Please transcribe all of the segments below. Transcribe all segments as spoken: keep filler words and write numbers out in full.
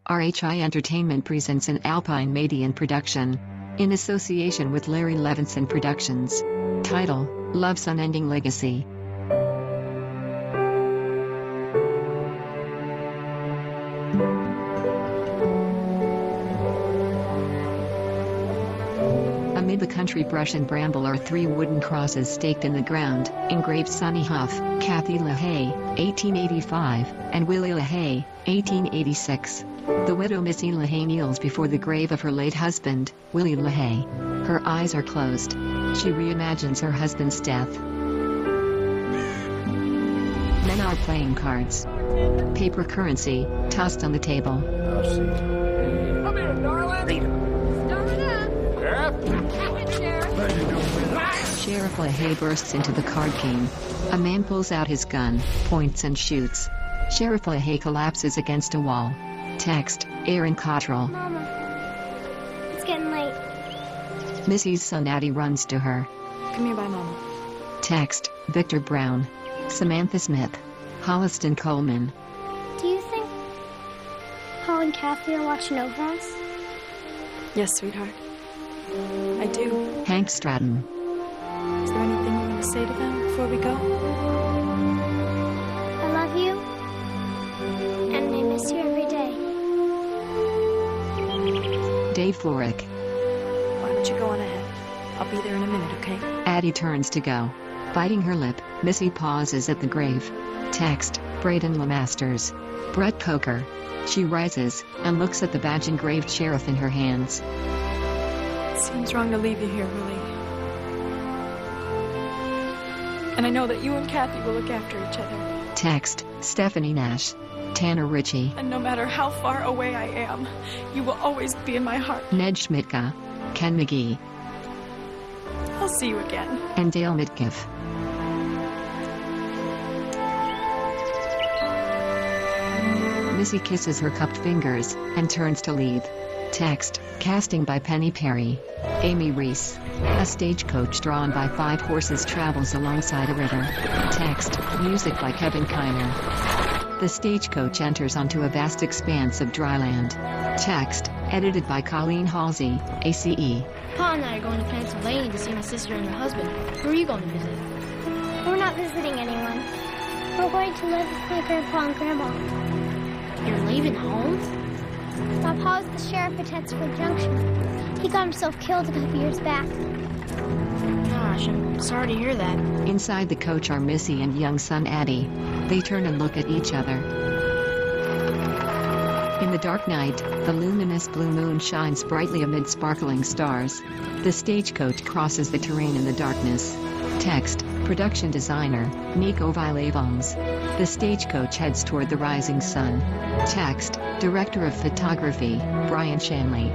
R H I Entertainment presents an Alpine Median production, in association with Larry Levinson Productions. Title, Love's Unending Legacy. Amid the country brush and bramble are three wooden crosses staked in the ground, engraved Sonny Huff, Kathy LaHaye, eighteen eighty-five, and Willie LaHaye, eighteen eighty-six. The widow Missy LaHaye kneels before the grave of her late husband, Willie LaHaye. Her eyes are closed. She reimagines her husband's death. Men are playing cards. Paper currency, tossed on the table. Come here, darling. Sheriff LaHaye bursts into the card game. A man pulls out his gun, points and shoots. Sheriff LaHaye collapses against a wall. Text, Aaron Cottrell. Mama, it's getting late. Missy's son Addie runs to her. Come here, bye, Mama. Text, Victor Brown. Samantha Smith. Holliston Coleman. Do you think Paul and Kathy are watching over us? Yes, sweetheart. I do. Hank Stratton. Is there anything you want to say to them before we go? I love you, and I miss you every day. Dave Florrick. Why don't you go on ahead? I'll be there in a minute, okay? Addie turns to go. Biting her lip, Missy pauses at the grave. Text, Braden LeMasters. Brett Coker. She rises, and looks at the badge-engraved sheriff in her hands. Seems wrong to leave you here, Willie. And I know that you and Kathy will look after each other. Text, Stephanie Nash. Tanner Ritchie. And no matter how far away I am, you will always be in my heart. Ned Schmitka. Ken McGee. I'll see you again. And Dale Mitkiff. Missy kisses her cupped fingers, and turns to leave. Text, casting by Penny Perry. Amy Reese. A stagecoach drawn by five horses travels alongside a river. Text, music by Kevin Kiner. The stagecoach enters onto a vast expanse of dry land. Text, edited by Colleen Halsey, A C E. Pa and I are going to Pennsylvania to see my sister and her husband. Who are you going to visit? We're not visiting anyone. We're going to live with my grandpa and grandma. You're leaving home? My pa's the sheriff at Tetzford Junction. He got himself killed a couple years back. Gosh, I'm sorry to hear that. Inside the coach are Missy and young son Addie. They turn and look at each other. In the dark night, the luminous blue moon shines brightly amid sparkling stars. The stagecoach crosses the terrain in the darkness. Text, production designer, Nico Villavons. The stagecoach heads toward the rising sun. Text, director of photography, Brian Shanley.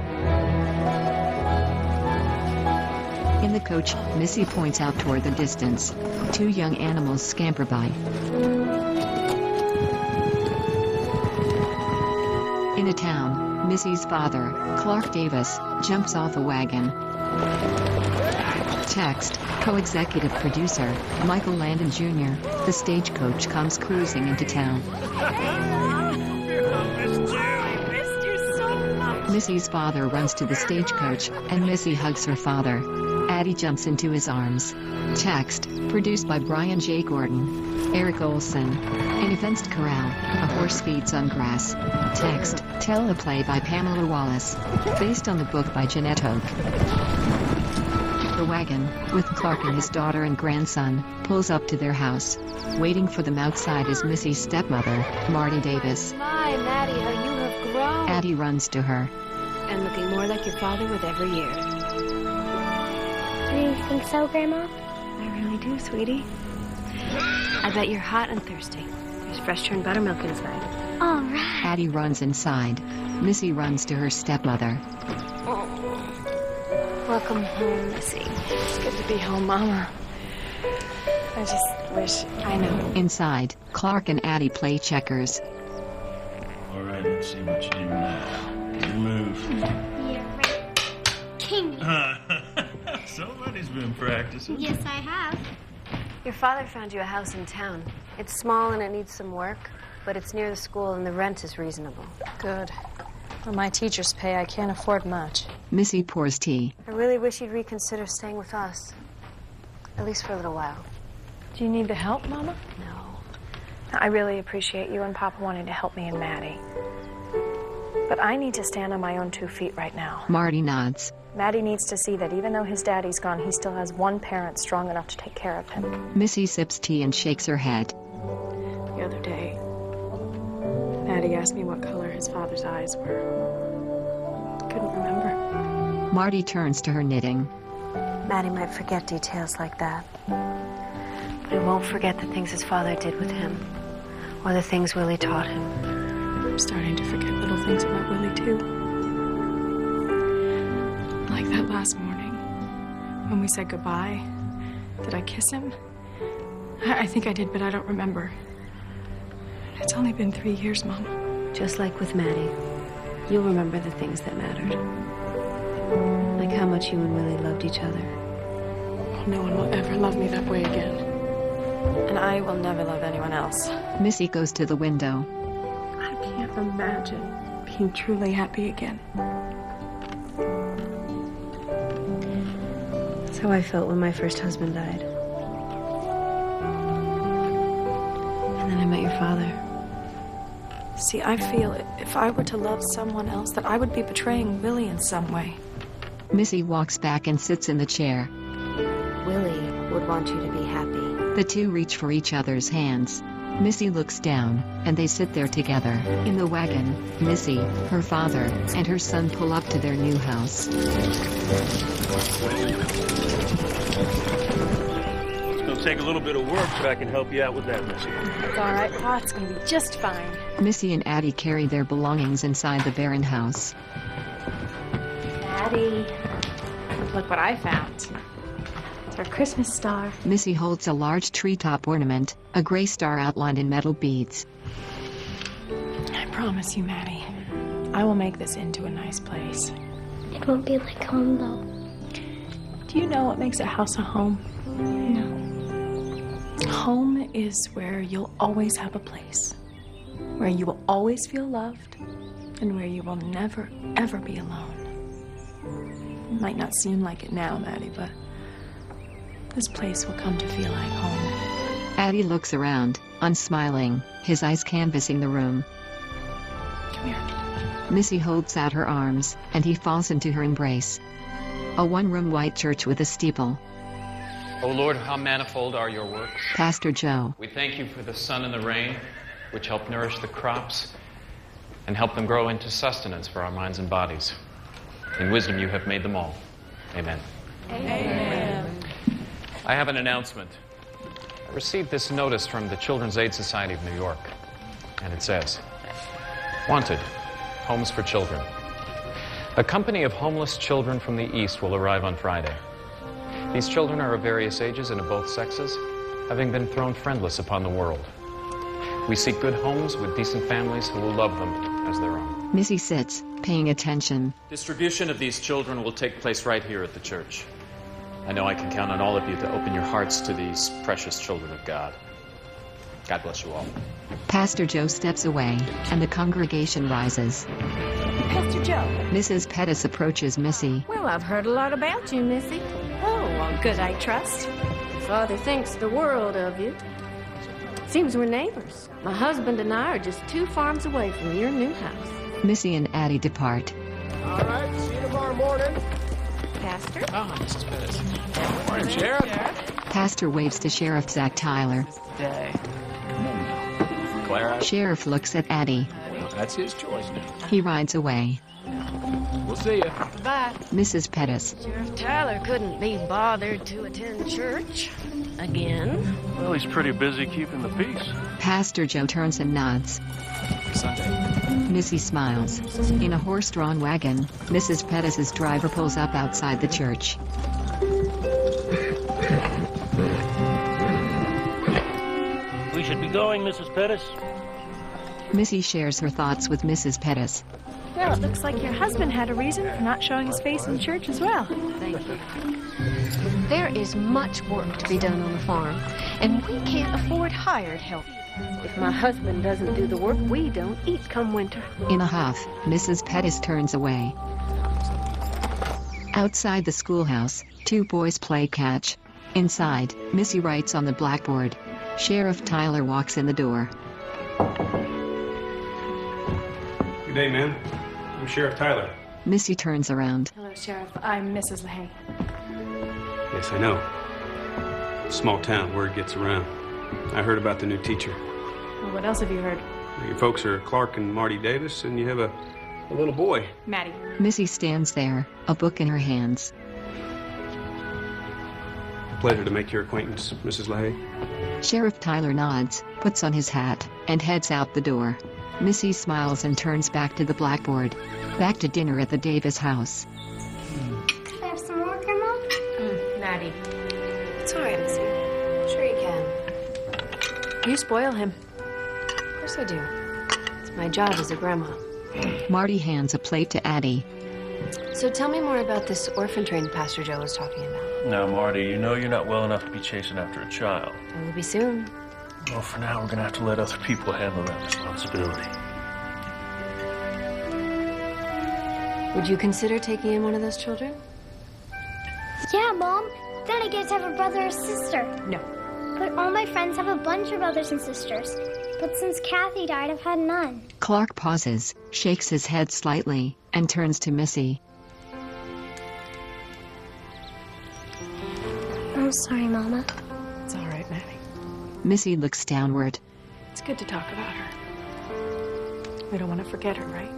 In the coach, Missy points out toward the distance. Two young animals scamper by. In a town, Missy's father, Clark Davis, jumps off a wagon. Text, co-executive producer, Michael Landon Junior The stagecoach comes cruising into town. Missy's father runs to the stagecoach, and Missy hugs her father. Addie jumps into his arms. Text, produced by Brian J. Gordon. Eric Olson. In a fenced corral, a horse feeds on grass. Text, teleplay by Pamela Wallace. Based on the book by Jeanette Hoke. The wagon, with Clark and his daughter and grandson, pulls up to their house. Waiting for them outside is Missy's stepmother, Marty Davis. My, Maddie, how you have grown. Addie runs to her. And looking more like your father with every year. Do you think so, Grandma? I really do, sweetie. I bet you're hot and thirsty. There's fresh churned buttermilk inside. All right. Addie runs inside. Missy runs to her stepmother. Welcome home, Missy. It's good to be home, Mama. I just wish I know. Inside, Clark and Addie play checkers. All right, let's see what you do now. Good move. Yeah, right. King. Somebody's been practicing. Yes, I have. Your father found you a house in town. It's small and it needs some work, but it's near the school and the rent is reasonable. Good. For my teacher's pay, I can't afford much. Missy pours tea. I really wish you'd reconsider staying with us. At least for a little while. Do you need the help, Mama? No. I really appreciate you and Papa wanting to help me and Maddie. But I need to stand on my own two feet right now. Marty nods. Maddie needs to see that even though his daddy's gone, he still has one parent strong enough to take care of him. Missy sips tea and shakes her head. The other day, Maddie asked me what color his father's eyes were. I couldn't remember. Marty turns to her knitting. Maddie might forget details like that. But he won't forget the things his father did with him. Or the things Willie taught him. I'm starting to forget little things about Willie, too. Like that last morning, when we said goodbye. Did I kiss him? I, I think I did, but I don't remember. It's only been three years, Mom. Just like with Maddie, you'll remember the things that mattered. Like how much you and Willie loved each other. No one will ever love me that way again. And I will never love anyone else. Missy goes to the window. I can't imagine being truly happy again. That's how I felt when my first husband died. And then I met your father. See, I feel if I were to love someone else, that I would be betraying Willie in some way. Missy walks back and sits in the chair. Willie would want you to be happy. The two reach for each other's hands. Missy looks down, and they sit there together. In the wagon, Missy, her father, and her son pull up to their new house. It's gonna take a little bit of work, but I can help you out with that, Missy. It's all right, Pa. It's gonna be just fine. Missy and Addie carry their belongings inside the barren house. Daddy, look what I found. It's our Christmas star. Missy holds a large treetop ornament, a gray star outlined in metal beads. I promise you, Maddie, I will make this into a nice place. It won't be like home, though. Do you know what makes a house a home? No. Home is where you'll always have a place. Where you will always feel loved. And where you will never, ever be alone. It might not seem like it now, Maddie, but this place will come to feel like home. Addie looks around, unsmiling, his eyes canvassing the room. Come here. Missy holds out her arms, and he falls into her embrace. A one-room white church with a steeple. O Lord, how manifold are your works. Pastor Joe. We thank you for the sun and the rain, which help nourish the crops and help them grow into sustenance for our minds and bodies. In wisdom you have made them all. Amen. Amen. I have an announcement. I received this notice from the Children's Aid Society of New York, and it says, Wanted, Homes for Children. A company of homeless children from the East will arrive on Friday. These children are of various ages and of both sexes, having been thrown friendless upon the world. We seek good homes with decent families who will love them as their own. Missy sits, paying attention. Distribution of these children will take place right here at the church. I know I can count on all of you to open your hearts to these precious children of God. God bless you all. Pastor Joe steps away, and the congregation rises. Pastor Joe. Missus Pettis approaches Missy. Well, I've heard a lot about you, Missy. Oh, well, good, I trust. Father thinks the world of you. Seems we're neighbors. My husband and I are just two farms away from your new house. Missy and Addie depart. All right, see you tomorrow morning. Pastor? Ah, Missus Pettis. Good morning, Sheriff. Pastor waves to Sheriff Zach Tyler. Day. Clara. Sheriff looks at Addie. Well, that's his choice now. He rides away. We'll see you. Bye. Missus Pettis. Sheriff Tyler couldn't be bothered to attend church again. Well, he's pretty busy keeping the peace. Pastor Joe turns and nods. Sunday. Missy smiles. In a horse-drawn wagon, Missus Pettis's driver pulls up outside the church. We should be going, Missus Pettis. Missy shares her thoughts with Missus Pettis. Well, it looks like your husband had a reason for not showing his face in church as well. Thank you. There is much work to be done on the farm, and we can't afford hired help. If my husband doesn't do the work, we don't eat come winter. In a huff, Missus Pettis turns away. Outside the schoolhouse, two boys play catch. Inside, Missy writes on the blackboard. Sheriff Tyler walks in the door. Good day, ma'am. I'm Sheriff Tyler. Missy turns around. Hello, Sheriff. I'm Missus LaHaye. Yes, I know. Small town, word gets around. I heard about the new teacher. Well, what else have you heard? Your folks are Clark and Marty Davis, and you have a, a little boy. Maddie. Missy stands there, a book in her hands. Pleasure to make your acquaintance, Missus LaHaye. Sheriff Tyler nods, puts on his hat, and heads out the door. Missy smiles and turns back to the blackboard. Back to dinner at the Davis house. Can I have some more, Grandma? Mm, Maddie. It's all right, Missy. Sure you can. You spoil him. Of course I do. It's my job as a grandma. Marty hands a plate to Addie. So tell me more about this orphan train Pastor Joe was talking about. Now, Marty, you know you're not well enough to be chasing after a child. It will be soon. Well, for now, we're gonna have to let other people handle that responsibility. Would you consider taking in one of those children? Yeah, Mom. Then I get to have a brother or sister. No. But all my friends have a bunch of brothers and sisters. But since Kathy died, I've had none. Clark pauses, shakes his head slightly, and turns to Missy. I'm sorry, Mama. It's all right, Maddie. Missy looks downward. It's good to talk about her. We don't want to forget her, right?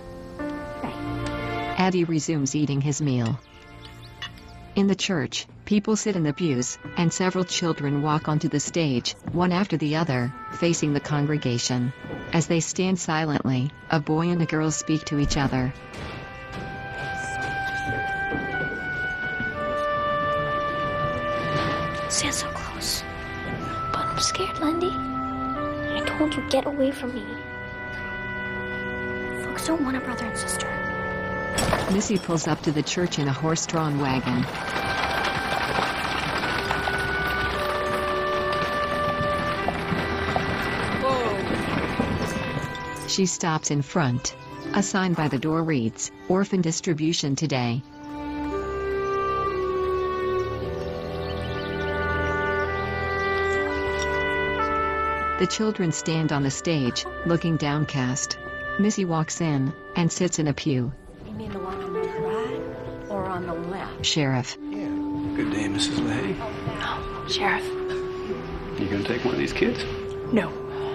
Addie resumes eating his meal. In the church, people sit in the pews, and several children walk onto the stage, one after the other, facing the congregation. As they stand silently, a boy and a girl speak to each other. Stand so close. But I'm scared, Lindy. I told you, get away from me. Folks don't want a brother and sister. Missy pulls up to the church in a horse-drawn wagon. Whoa. She stops in front. A sign by the door reads, "Orphan distribution today." The children stand on the stage, looking downcast. Missy walks in and sits in a pew. You mean the one on the right or on the left? Sheriff. Yeah. Good day, Missus LaHaye. Oh, Sheriff. You gonna take one of these kids? No.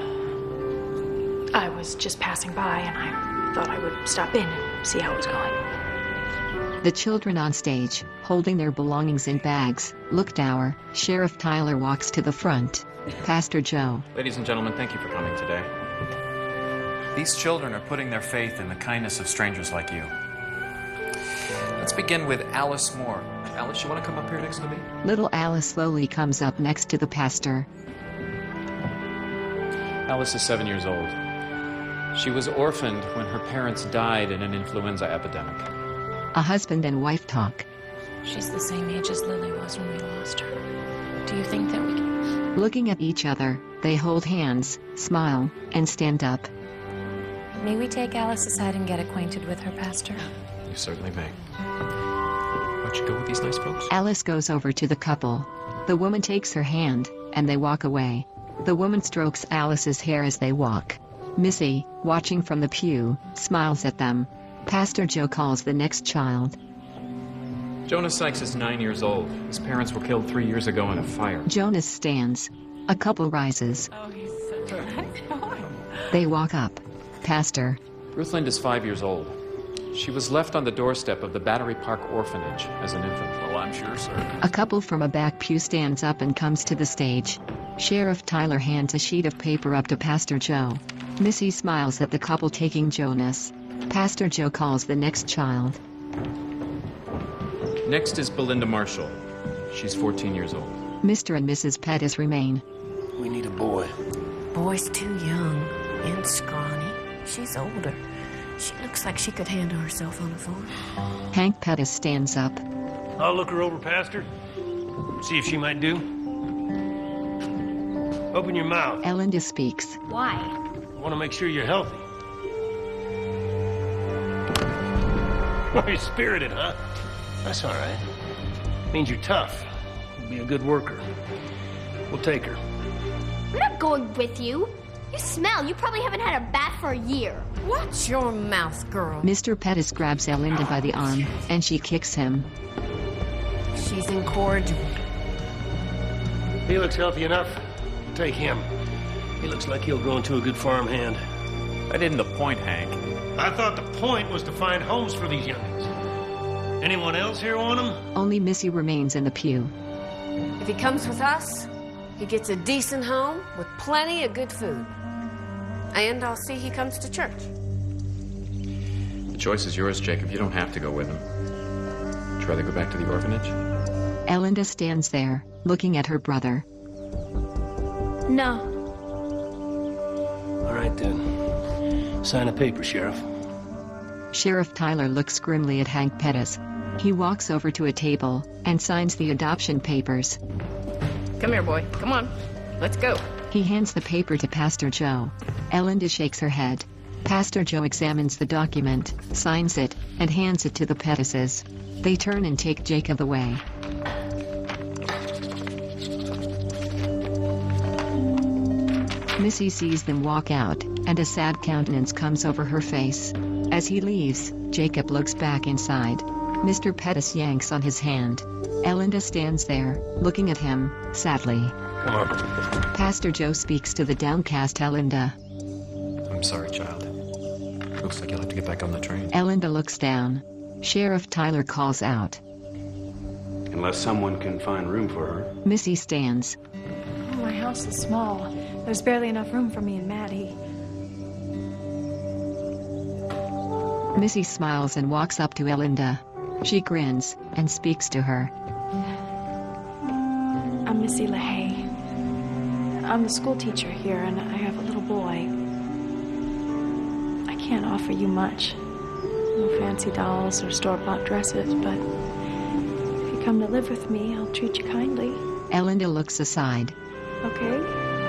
I was just passing by and I thought I would stop in and see how it was going. The children on stage, holding their belongings in bags, look dour. Sheriff Tyler walks to the front. Pastor Joe. Ladies and gentlemen, thank you for coming today. These children are putting their faith in the kindness of strangers like you. Let's begin with Alice Moore. Alice, you want to come up here next to me? Little Alice slowly comes up next to the pastor. Alice is seven years old. She was orphaned when her parents died in an influenza epidemic. A husband and wife talk. She's the same age as Lily was when we lost her. Do you think that we can... Looking at each other, they hold hands, smile, and stand up. May we take Alice aside and get acquainted with her, Pastor? You certainly may. Why don't you go with these nice folks? Alice goes over to the couple. The woman takes her hand, and they walk away. The woman strokes Alice's hair as they walk. Missy, watching from the pew, smiles at them. Pastor Joe calls the next child. Jonas Sykes is nine years old. His parents were killed three years ago in a fire. Jonas stands. A couple rises. Oh, he's such a nice boy. They walk up. Pastor. Ruth Lind is five years old. She was left on the doorstep of the Battery Park Orphanage as an infant. Well, I'm sure, sir. A couple from a back pew stands up and comes to the stage. Sheriff Tyler hands a sheet of paper up to Pastor Joe. Missy smiles at the couple taking Jonas. Pastor Joe calls the next child. Next is Belinda Marshall. She's fourteen years old. Mister and Missus Pettis remain. We need a boy. Boy's too young and scrawny. She's older. She looks like she could handle herself on a farm. Hank Pettis stands up. I'll look her over, Pastor. See if she might do. Open your mouth. Elinda speaks. Why? I want to make sure you're healthy. Well, you're spirited, huh? That's all right. Means you're tough. You'll be a good worker. We'll take her. I'm not going with you. You smell. You probably haven't had a bath for a year. Watch your mouth, girl. Mister Pettis grabs Elinda by the arm, and she kicks him. She's incorrigible. He looks healthy enough. Take him. He looks like he'll grow into a good farmhand. That isn't the point, Hank. I thought the point was to find homes for these youngins. Anyone else here want them? Only Missy remains in the pew. If he comes with us, he gets a decent home with plenty of good food. And I'll see he comes to church. The choice is yours, Jacob. You don't have to go with him. Would you rather go back to the orphanage? Elinda stands there, looking at her brother. No. All right, then. Sign a paper, Sheriff. Sheriff Tyler looks grimly at Hank Pettis. He walks over to a table and signs the adoption papers. Come here, boy. Come on. Let's go. He hands the paper to Pastor Joe. Elinda shakes her head. Pastor Joe examines the document, signs it, and hands it to the Pettises. They turn and take Jacob away. Missy sees them walk out, and a sad countenance comes over her face. As he leaves, Jacob looks back inside. Mister Pettis yanks on his hand. Elinda stands there, looking at him, sadly. Come on. Pastor Joe speaks to the downcast Elinda. I'm sorry, child. Looks like you'll have to get back on the train. Elinda looks down. Sheriff Tyler calls out. Unless someone can find room for her. Missy stands. Oh, my house is small. There's barely enough room for me and Maddie. Missy smiles and walks up to Elinda. She grins and speaks to her. I'm Missy LaHaye. I'm the school teacher here, and I have a little boy. I can't offer you much. No fancy dolls or store-bought dresses, but if you come to live with me, I'll treat you kindly. Elinda looks aside. Okay?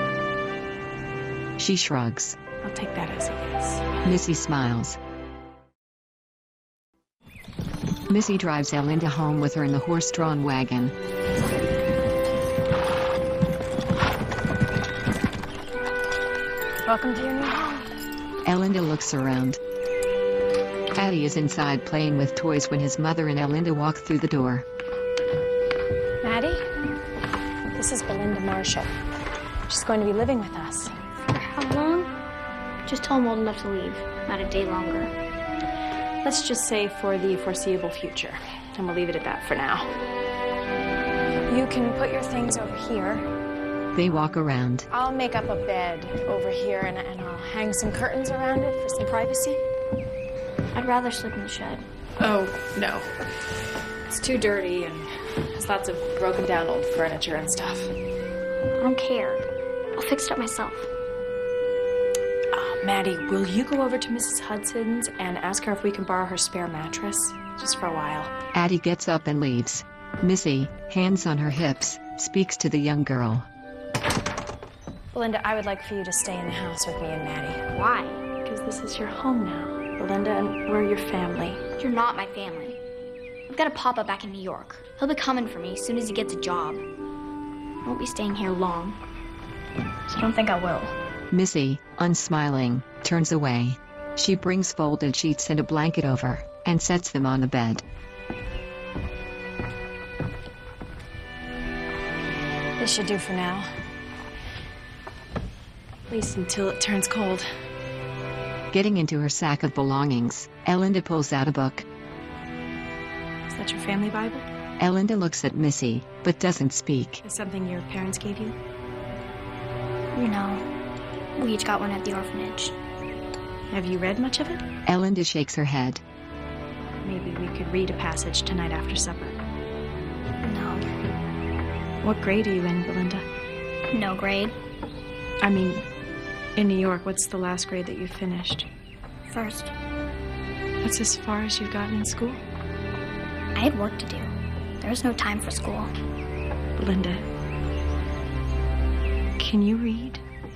She shrugs. I'll take that as a yes. Missy smiles. Missy drives Elinda home with her in the horse-drawn wagon. Welcome to your new home. Elinda looks around. Addie is inside playing with toys when his mother and Elinda walk through the door. Maddie, this is Belinda Marshall. She's going to be living with us. For how long? Just till I'm old enough to leave. Not a day longer. Let's just say for the foreseeable future. And we'll leave it at that for now. You can put your things over here. They walk around. I'll make up a bed over here, and, and I'll hang some curtains around it for some privacy. I'd rather sleep in the shed. Oh, no. It's too dirty, and there's lots of broken down old furniture and stuff. I don't care. I'll fix it up myself. Oh, Maddie, will you go over to Missus Hudson's and ask her if we can borrow her spare mattress? Just for a while. Addie gets up and leaves. Missy, hands on her hips, speaks to the young girl. Belinda, I would like for you to stay in the house with me and Maddie. Why? Because this is your home now, Belinda, and we're your family. You're not my family. I've got a papa back in New York. He'll be coming for me as soon as he gets a job. I won't be staying here long. So I don't think I will. Missy, unsmiling, turns away. She brings folded sheets and a blanket over, and sets them on the bed. This should do for now. At least until it turns cold. Getting into her sack of belongings, Elinda pulls out a book. Is that your family Bible? Elinda looks at Missy, but doesn't speak. Is something your parents gave you? You know, we each got one at the orphanage. Have you read much of it? Elinda shakes her head. Maybe we could read a passage tonight after supper. No. What grade are you in, Belinda? No grade. I mean, in New York, what's the last grade that you finished? First. That's as far as you've gotten in school? I had work to do. There was no time for school. Belinda, Can you read?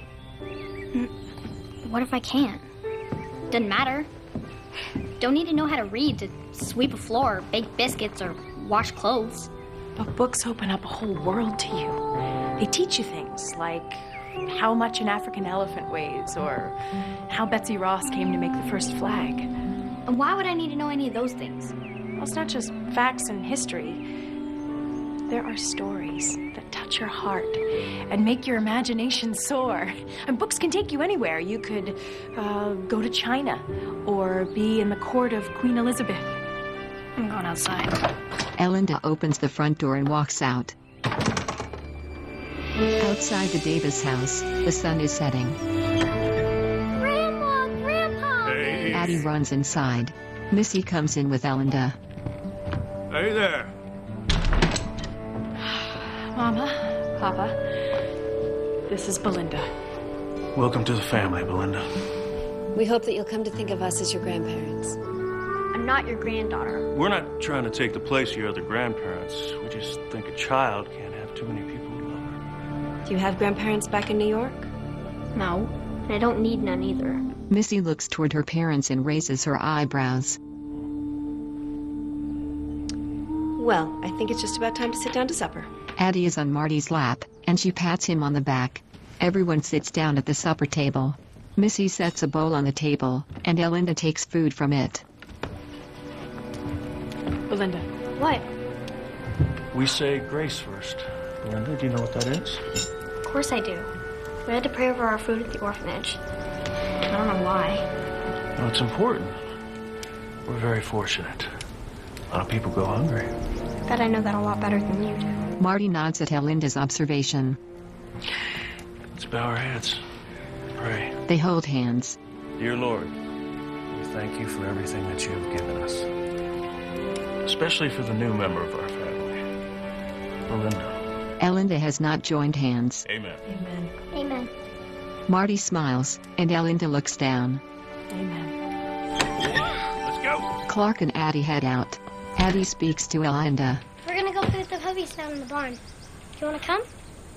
What if I can't? Doesn't matter. Don't need to know how to read to sweep a floor, bake biscuits, or wash clothes. But books open up a whole world to you. They teach you things like how much an African elephant weighs, or how Betsy Ross came to make the first flag. And why would I need to know any of those things? Well, it's not just facts and history. There are stories that touch your heart and make your imagination soar. And books can take you anywhere. You could uh, go to China or be in the court of Queen Elizabeth. I'm going outside. Elinda opens the front door and walks out. Outside the Davis house, the sun is setting. Grandma! Grandpa! Hey. Addie runs inside. Missy comes in with Elinda. Hey there. Mama, Papa, this is Belinda. Welcome to the family, Belinda. We hope that you'll come to think of us as your grandparents. I'm not your granddaughter. We're not trying to take the place of your other grandparents. We just think a child can't have too many people who love her. Do you have grandparents back in New York? No, and I don't need none either. Missy looks toward her parents and raises her eyebrows. Well, I think it's just about time to sit down to supper. Addie is on Marty's lap, and she pats him on the back. Everyone sits down at the supper table. Missy sets a bowl on the table, and Elinda takes food from it. Belinda. What? We say grace first. Belinda, do you know what that is? Of course I do. We had to pray over our food at the orphanage. I don't know why. Well, it's important. We're very fortunate. A lot of people go hungry. Bet I know that a lot better than you do. Marty nods at Elinda's observation. Let's bow our heads. Pray. They hold hands. Dear Lord, we thank you for everything that you have given us. Especially for the new member of our family, Belinda. Elinda has not joined hands. Amen. Amen. Amen. Marty smiles, and Elinda looks down. Amen. Let's go. Clark and Addie head out. Addie speaks to Elinda. We're gonna go play with the puppies down in the barn. You wanna come?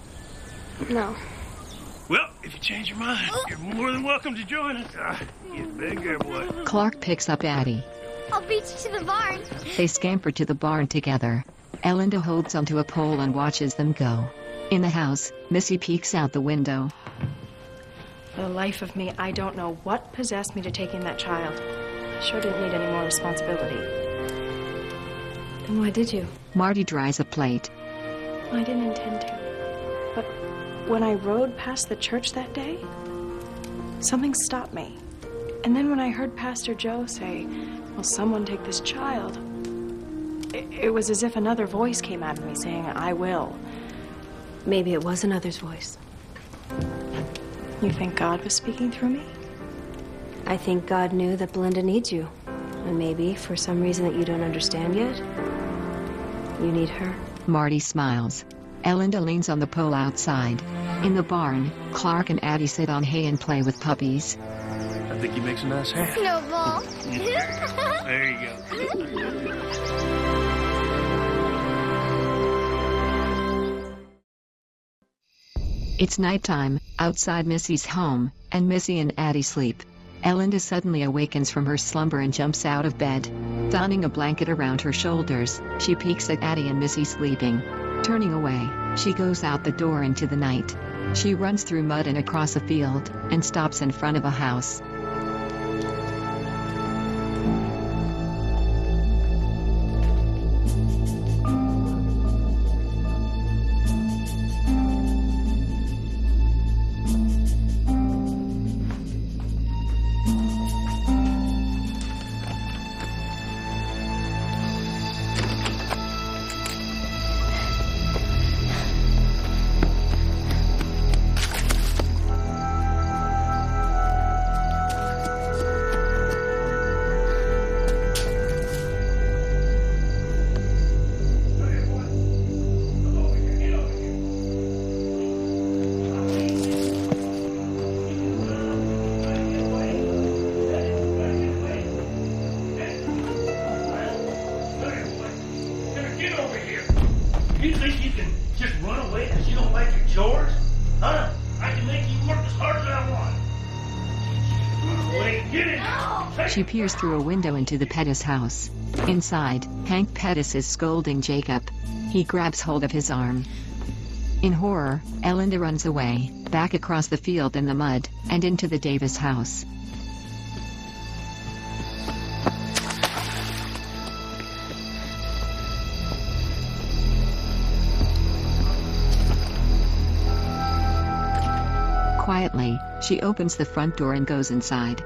No. Well, if you change your mind, you're more than welcome to join us. Ah, you big girl boy. Clark picks up Addie. I'll beat you to the barn. They scamper to the barn together. Elinda holds onto a pole and watches them go. In the house, Missy peeks out the window. For the life of me, I don't know what possessed me to take in that child. I sure didn't need any more responsibility. Then why did you? Marty dries a plate. I didn't intend to. But when I rode past the church that day, something stopped me. And then when I heard Pastor Joe say, "Will someone take this child?" It, it was as if another voice came out of me saying, "I will." Maybe it was another's voice. You think God was speaking through me? I think God knew that Belinda needs you. And maybe, for some reason that you don't understand yet, you need her. Marty smiles. Elinda leans on the pole outside. In the barn, Clark and Addie sit on hay and play with puppies. I think he makes a nice hat. Snowball. There you go. It's nighttime, outside Missy's home, and Missy and Addie sleep. Elinda suddenly awakens from her slumber and jumps out of bed. Donning a blanket around her shoulders, she peeks at Addie and Missy sleeping. Turning away, she goes out the door into the night. She runs through mud and across a field, and stops in front of a house. You think you can just run away because you don't like your chores? Huh? She peers through a window into the Pettis house. Inside, Hank Pettis is scolding Jacob. He grabs hold of his arm. In horror, Elinda runs away, back across the field in the mud, and into the Davis house. Quietly, she opens the front door and goes inside.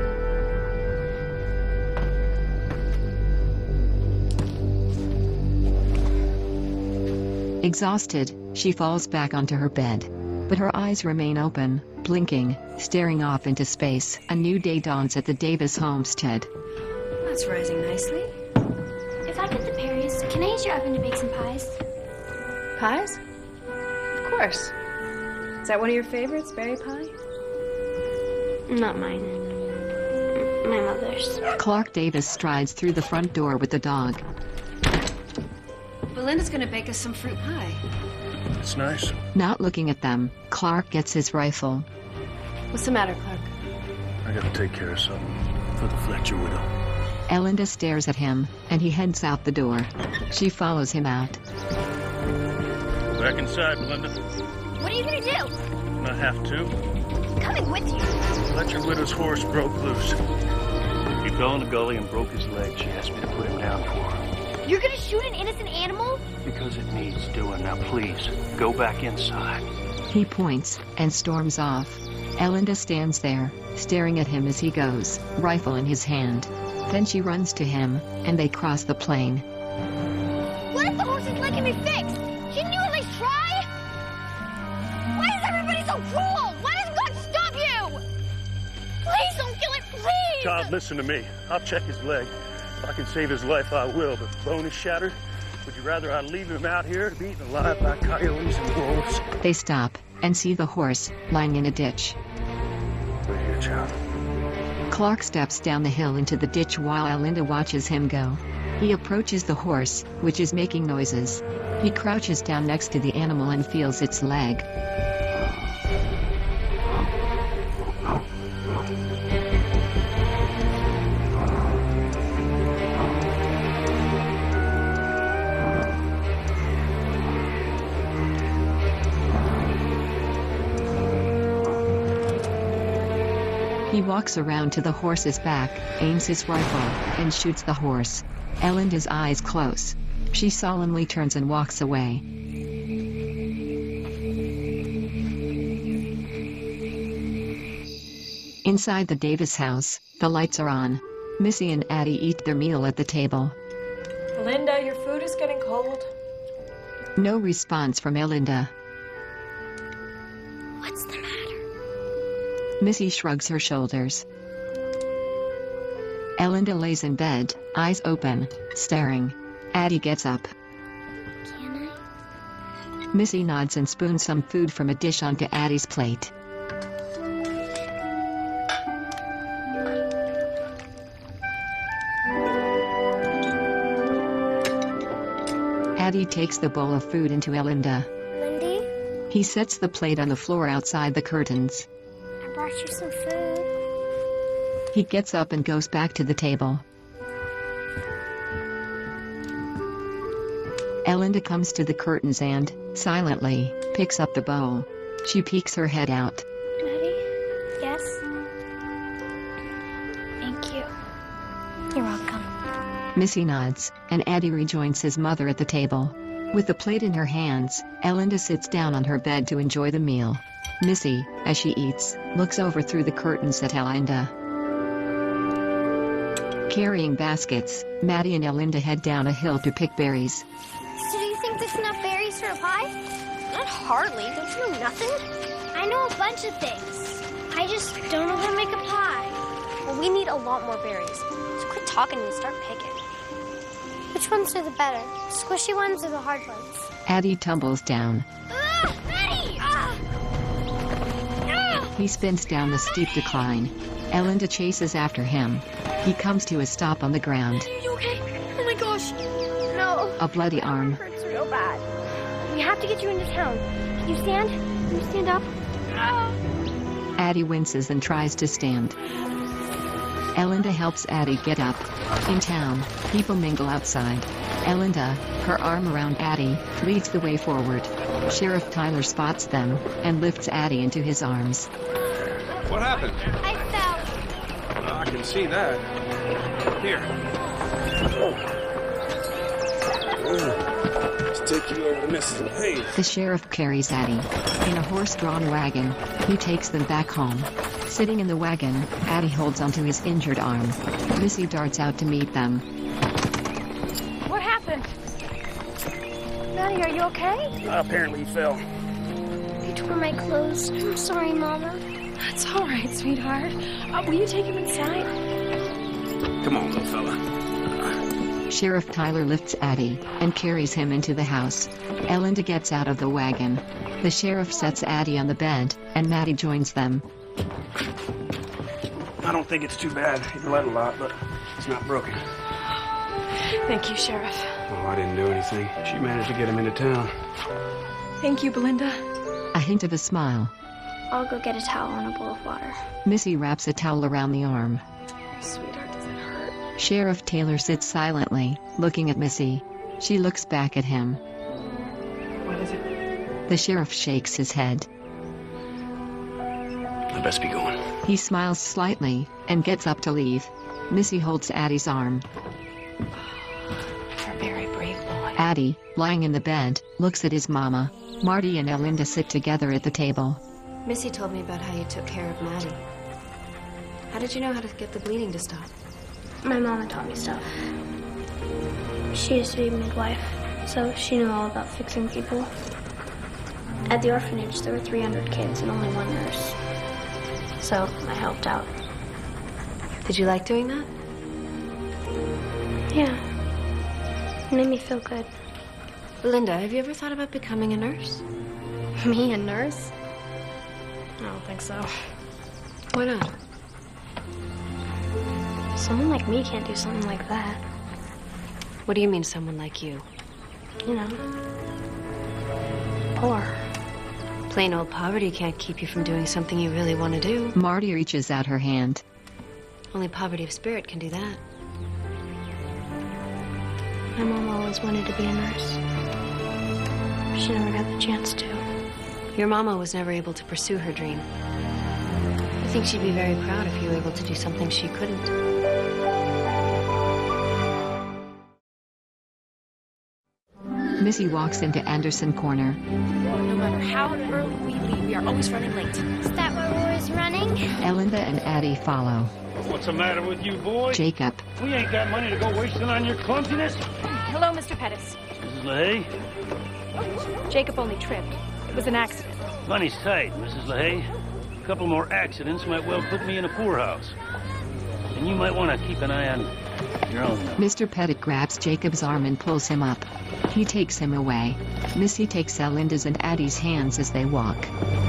Exhausted, she falls back onto her bed. But her eyes remain open, blinking, staring off into space. A new day dawns at the Davis homestead. That's rising nicely. If I get the berries, can I use your oven to bake some pies? Pies? Of course. Is that one of your favorites, berry pie? Not mine. My mother's. Clark Davis strides through the front door with the dog. Belinda's gonna bake us some fruit pie. It's nice. Not looking at them, Clark gets his rifle. What's the matter, Clark? I gotta take care of something for the Fletcher widow. Elinda stares at him, and he heads out the door. She follows him out. Back inside, Belinda. What are you gonna do? I have to. I'm coming with you. Fletcher widow's horse broke loose. He fell in the gully and broke his leg. She asked me to put him down for her. You're gonna shoot an innocent animal? Because it needs doing. Now please, go back inside. He points, and storms off. Elinda stands there, staring at him as he goes, rifle in his hand. Then she runs to him, and they cross the plain. What if the horse's leg can be fixed? Shouldn't you at least try? Why is everybody so cruel? Why doesn't God stop you? Please don't kill it, please! Child, listen to me. I'll check his leg. If I can save his life, I will. But the bone is shattered. Would you rather I leave him out here to be eaten alive by coyotes and wolves? They stop, and see the horse, lying in a ditch. Right here, child. Clark steps down the hill into the ditch while Elinda watches him go. He approaches the horse, which is making noises. He crouches down next to the animal and feels its leg. He walks around to the horse's back, aims his rifle, and shoots the horse. Elinda's eyes close. She solemnly turns and walks away. Inside the Davis house, the lights are on. Missy and Addie eat their meal at the table. Linda, your food is getting cold. No response from Elinda. What's the matter? Missy shrugs her shoulders. Elinda lays in bed, eyes open, staring. Addie gets up. Can I? Missy nods and spoons some food from a dish onto Addie's plate. Addie takes the bowl of food into Elinda. Lindy, He sets the plate on the floor outside the curtains. I brought you some food. He gets up and goes back to the table. Elinda comes to the curtains and, silently, picks up the bowl. She peeks her head out. Ready? Yes? Thank you. You're welcome. Missy nods, and Addie rejoins his mother at the table. With the plate in her hands, Elinda sits down on her bed to enjoy the meal. Missy, as she eats, looks over through the curtains at Elinda. Carrying baskets, Maddie and Elinda head down a hill to pick berries. So do you think there's enough berries for a pie? Not hardly. Don't you know nothing? I know a bunch of things. I just don't know how to make a pie. Well, we need a lot more berries. So quit talking and start picking. Which ones are the better? Squishy ones or the hard ones? Addie tumbles down. Ah, Maddie! Ah! Ah! He spins down the steep decline. Elinda chases after him. He comes to a stop on the ground. Are you okay? Oh my gosh. No. A bloody arm. It hurts real bad. We have to get you into town. Can you stand? Can you stand up? Ah! Addie winces and tries to stand. Elinda helps Addie get up. In town, people mingle outside. Elinda, her arm around Addie, leads the way forward. Sheriff Tyler spots them and lifts Addie into his arms. What happened? I fell. Well, I can see that. Here. Oh. Let's take you over to Missus LaHaye. The sheriff carries Addie. In a horse-drawn wagon, he takes them back home. Sitting in the wagon, Addie holds onto his injured arm. Missy darts out to meet them. What happened? Maddie, are you okay? Uh, apparently he fell. You tore my clothes. I'm sorry, Mama. It's all right, sweetheart. Uh, will you take him inside? Come on, little fella. Sheriff Tyler lifts Addie and carries him into the house. Elinda gets out of the wagon. The sheriff sets Addie on the bed, and Maddie joins them. I don't think it's too bad. He bled a lot, but it's not broken. Thank you, Sheriff. Oh, I didn't do anything. She managed to get him into town. Thank you, Belinda. A hint of a smile. I'll go get a towel and a bowl of water. Missy wraps a towel around the arm. Sweetheart, does it hurt? Sheriff Taylor sits silently, looking at Missy. She looks back at him. What is it? The sheriff shakes his head. I best be going. He smiles slightly and gets up to leave. Missy holds Addie's arm. You're a very brave boy. Addie, lying in the bed, looks at his mama. Marty and Elinda sit together at the table. Missy told me about how you took care of Maddie. How did you know how to get the bleeding to stop? My mama taught me stuff. She used to be a midwife, so she knew all about fixing people. At the orphanage, there were three hundred kids and only one nurse. So I helped out. Did you like doing that? Yeah. It made me feel good. Belinda, have you ever thought about becoming a nurse? Me, a nurse? I don't think so. Why not? Someone like me can't do something like that. What do you mean, someone like you? You know, poor. Plain old poverty can't keep you from doing something you really want to do. Marty reaches out her hand. Only poverty of spirit can do that. My mom always wanted to be a nurse. She never got the chance to. Your mama was never able to pursue her dream. I think she'd be very proud if you were able to do something she couldn't. Missy walks into Anderson Corner. No matter how early we leave, we are always running late. Is that where we're always running? Elinda and Addie follow. What's the matter with you, boy? Jacob. We ain't got money to go wasting on your clumsiness. Hello, Mister Pettis. Missus LaHaye? Jacob only tripped. It was an accident. Money's tight, Missus LaHaye. A couple more accidents might well put me in a poorhouse. And you might want to keep an eye on your own. Mister Pettit grabs Jacob's arm and pulls him up. He takes him away. Missy takes Elinda's and Addie's hands as they walk.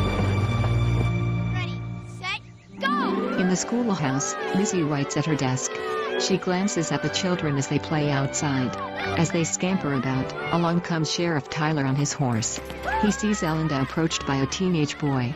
Ready, set, go! In the schoolhouse, Missy writes at her desk. She glances at the children as they play outside. As they scamper about, along comes Sheriff Tyler on his horse. He sees Elinda approached by a teenage boy.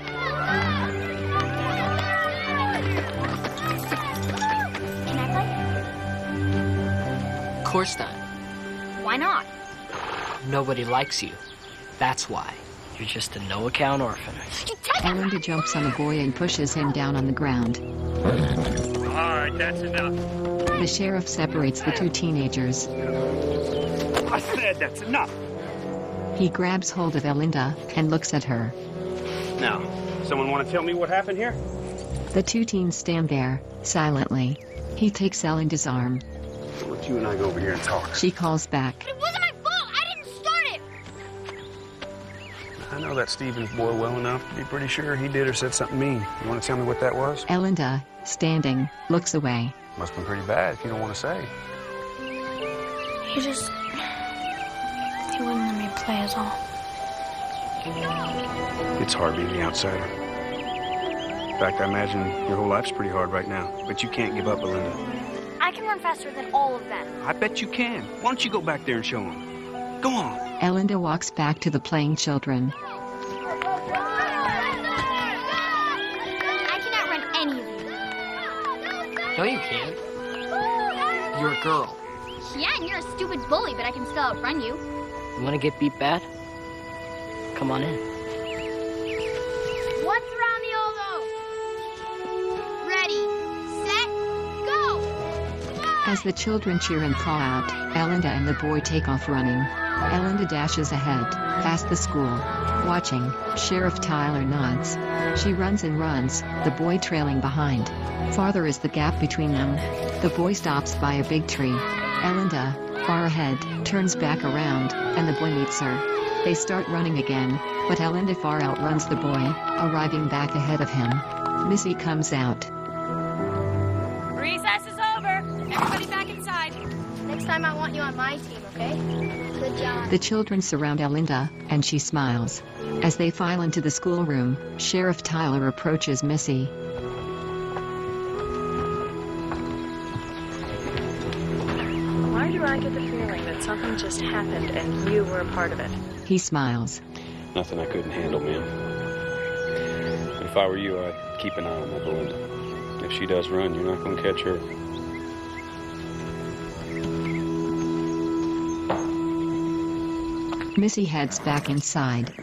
Can I play? Of course not. Why not? Nobody likes you. That's why. You're just a no-account orphan. Elinda jumps on the boy and pushes him down on the ground. All right, that's enough. The sheriff separates the two teenagers. I said that's enough. He grabs hold of Elinda and looks at her. Now, someone want to tell me what happened here? The two teens stand there, silently. He takes Elinda's arm. So let you and I go over here and talk. She calls back. It wasn't my fault! I didn't start it! I know that Stevens boy well enough to be pretty sure he did or said something mean. You want to tell me what that was? Elinda, standing, looks away. Must have been pretty bad if you don't want to say. He just... He wouldn't let me play is all. It's hard being the outsider. In fact, I imagine your whole life's pretty hard right now. But you can't give up, Belinda. I can run faster than all of them. I bet you can. Why don't you go back there and show them? Go on. Elinda walks back to the playing children. I cannot run any of you. No, you can't. You're a girl. Yeah, and you're a stupid bully, but I can still outrun you. You wanna get beat bad? Come on in. What's around the oval? Ready, set, go! As the children cheer and call out, Elinda and the boy take off running. Elinda dashes ahead, past the school. Watching, Sheriff Tyler nods. She runs and runs, the boy trailing behind. Farther is the gap between them. The boy stops by a big tree. Elinda, far ahead, turns back around, and the boy meets her. They start running again, but Elinda far outruns the boy, arriving back ahead of him. Missy comes out. Recess is over. Everybody back inside. Next time I want you on my team, okay? Good job. The children surround Elinda, and she smiles. As they file into the schoolroom, Sheriff Tyler approaches Missy. Why do I get the feeling that something just happened and you were a part of it? He smiles. Nothing I couldn't handle, ma'am. If I were you, I'd keep an eye on that Belinda. If she does run, you're not going to catch her. Missy heads back inside.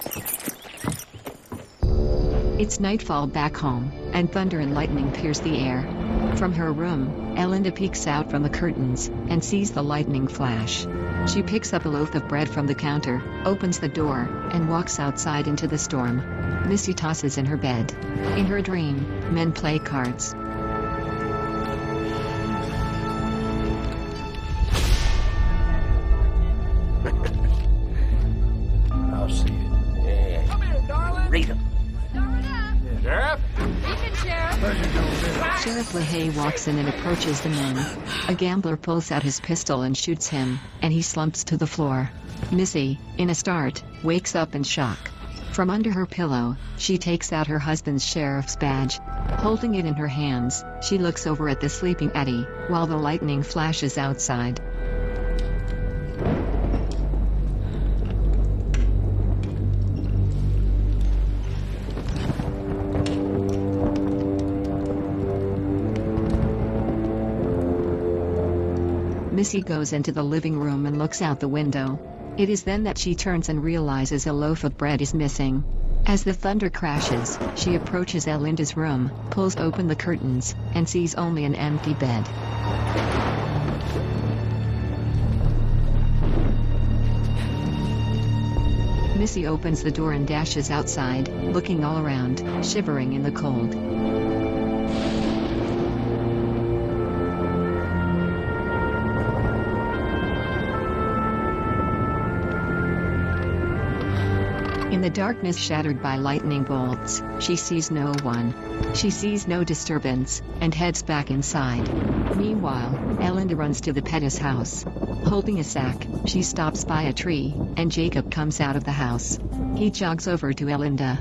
It's nightfall back home, and thunder and lightning pierce the air. From her room, Elinda peeks out from the curtains and sees the lightning flash. She picks up a loaf of bread from the counter, opens the door, and walks outside into the storm. Missy tosses in her bed. In her dream, men play cards. I'll see you. Yeah. Come here, darling. Read them. Sheriff? Sheriff LaHaye walks in and approaches the men. A gambler pulls out his pistol and shoots him, and he slumps to the floor. Missy, in a start, wakes up in shock. From under her pillow, she takes out her husband's sheriff's badge. Holding it in her hands, she looks over at the sleeping Eddie, while the lightning flashes outside. Missy goes into the living room and looks out the window. It is then that she turns and realizes a loaf of bread is missing. As the thunder crashes, she approaches Elinda's room, pulls open the curtains, and sees only an empty bed. Missy opens the door and dashes outside, looking all around, shivering in the cold. In the darkness shattered by lightning bolts, she sees no one. She sees no disturbance, and heads back inside. Meanwhile, Elinda runs to the Pettis house. Holding a sack, she stops by a tree, and Jacob comes out of the house. He jogs over to Elinda.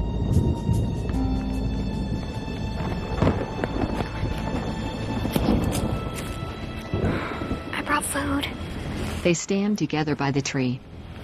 I brought food. They stand together by the tree.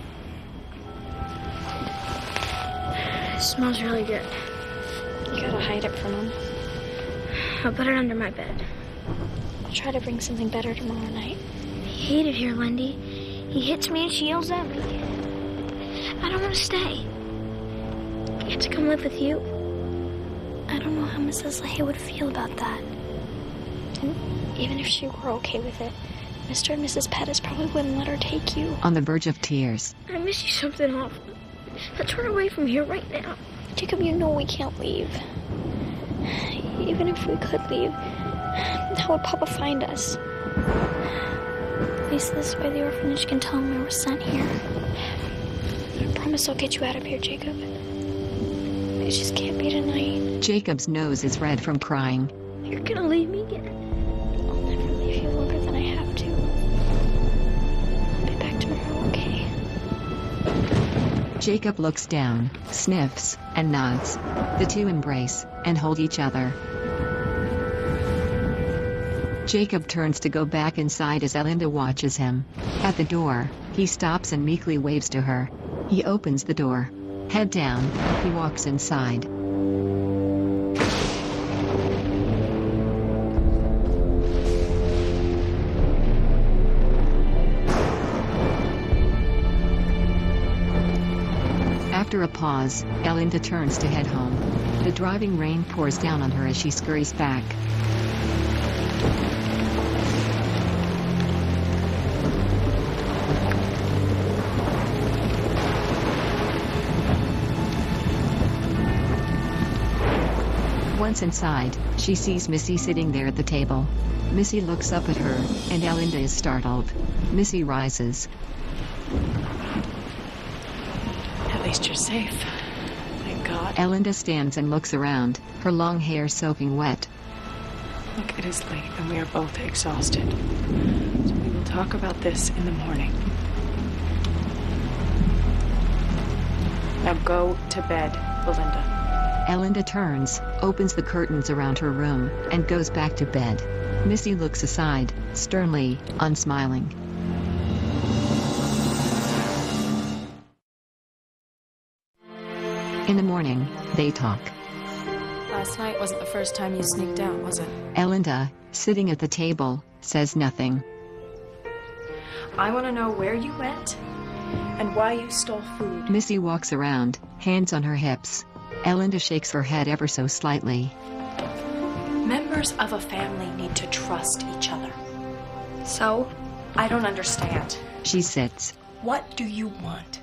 It smells really good. You gotta hide it from him. I'll put it under my bed. I'll try to bring something better tomorrow night. I hate it here, Lindy. He hits me and she yells at me. I don't want to stay. I have to come live with you. I don't know how Missus LaHaye would feel about that. And even if she were okay with it, Mister and Missus Pettis probably wouldn't let her take you. On the verge of tears. I miss you something awful. Let's run away from here right now. Jacob, you know we can't leave. Even if we could leave, how would Papa find us? At least this way the orphanage can tell him we were sent here. I promise I'll get you out of here, Jacob. It just can't be tonight. Jacob's nose is red from crying. You're gonna leave me again. I'll never leave you longer than I have to. I'll be back tomorrow, okay? Jacob looks down, sniffs, and nods. The two embrace and hold each other. Jacob turns to go back inside as Elinda watches him. At the door, he stops and meekly waves to her. He opens the door. Head down, he walks inside. After a pause, Elinda turns to head home. The driving rain pours down on her as she scurries back. Once inside, she sees Missy sitting there at the table. Missy looks up at her, and Elinda is startled. Missy rises. At least you're safe. Thank God. Elinda stands and looks around, her long hair soaking wet. Look, it is late and we are both exhausted. So we will talk about this in the morning. Now go to bed, Belinda. Elinda turns, opens the curtains around her room, and goes back to bed. Missy looks aside, sternly, unsmiling. In the morning, they talk. Last night wasn't the first time you sneaked out, was it? Elinda, sitting at the table, says nothing. I want to know where you went and why you stole food. Missy walks around, hands on her hips. Elinda shakes her head ever so slightly. Members of a family need to trust each other. So, I don't understand. She sits. What do you want?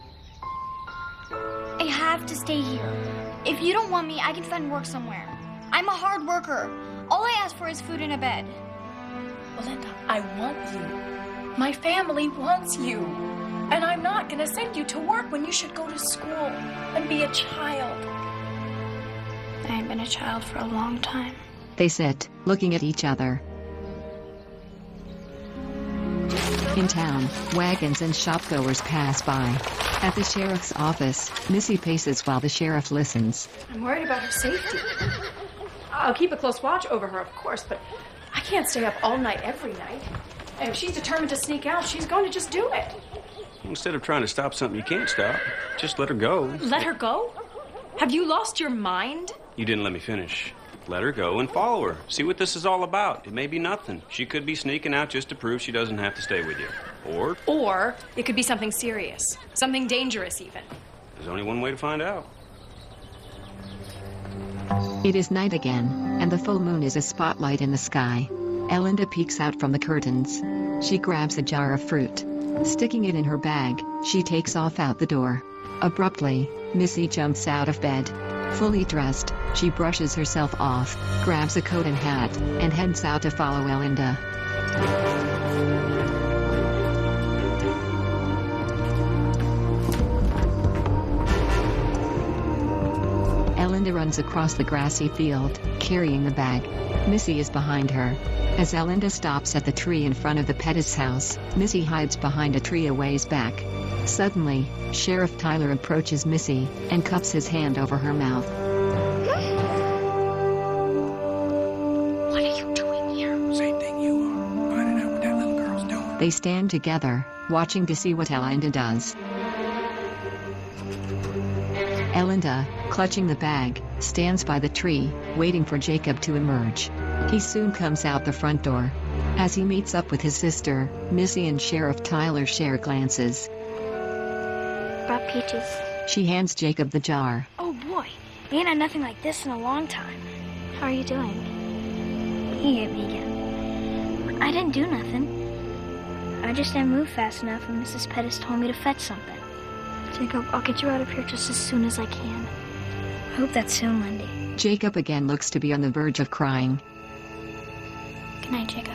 I have to stay here. If you don't want me, I can find work somewhere. I'm a hard worker. All I ask for is food and a bed. Belinda, I want you. My family wants you. And I'm not gonna send you to work when you should go to school and be a child. I haven't been a child for a long time. They sit, looking at each other. In town, wagons and shopgoers pass by. At the sheriff's office, Missy paces while the sheriff listens. I'm worried about her safety. I'll keep a close watch over her, of course, but I can't stay up all night every night. And if she's determined to sneak out, she's going to just do it. Instead of trying to stop something you can't stop, just let her go. Let her go? Have you lost your mind? You didn't let me finish. Let her go and follow her. See what this is all about. It may be nothing. She could be sneaking out just to prove she doesn't have to stay with you. Or... Or it could be something serious. Something dangerous, even. There's only one way to find out. It is night again, and the full moon is a spotlight in the sky. Elinda peeks out from the curtains. She grabs a jar of fruit. Sticking it in her bag, she takes off out the door. Abruptly, Missy jumps out of bed. Fully dressed, she brushes herself off, grabs a coat and hat, and heads out to follow Elinda. Elinda runs across the grassy field, carrying the bag. Missy is behind her. As Elinda stops at the tree in front of the Pettis house, Missy hides behind a tree a ways back. Suddenly, Sheriff Tyler approaches Missy and cups his hand over her mouth. What are you doing here? Same thing you are. Finding out what that little girl's doing. They stand together, watching to see what Elinda does. Elinda, clutching the bag, stands by the tree, waiting for Jacob to emerge. He soon comes out the front door. As he meets up with his sister, Missy and Sheriff Tyler share glances. Brought peaches. She hands Jacob the jar. Oh boy, we ain't had nothing like this in a long time. How are you doing? He hit me again. I didn't do nothing. I just didn't move fast enough and Missus Pettis told me to fetch something. Jacob, I'll get you out of here just as soon as I can. I hope that's soon, Lindy. Jacob again looks to be on the verge of crying. Good night, Jacob.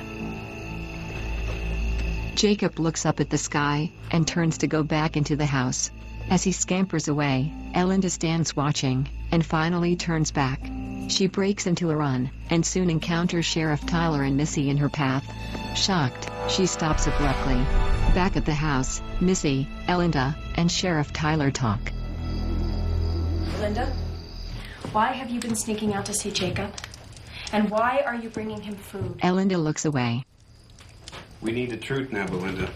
Jacob looks up at the sky and turns to go back into the house. As he scampers away, Elinda stands watching and finally turns back. She breaks into a run and soon encounters Sheriff Tyler and Missy in her path. Shocked, she stops abruptly. Back at the house, Missy, Elinda, and Sheriff Tyler talk. Linda, why have you been sneaking out to see Jacob? And why are you bringing him food? Elinda looks away. We need the truth now, Belinda.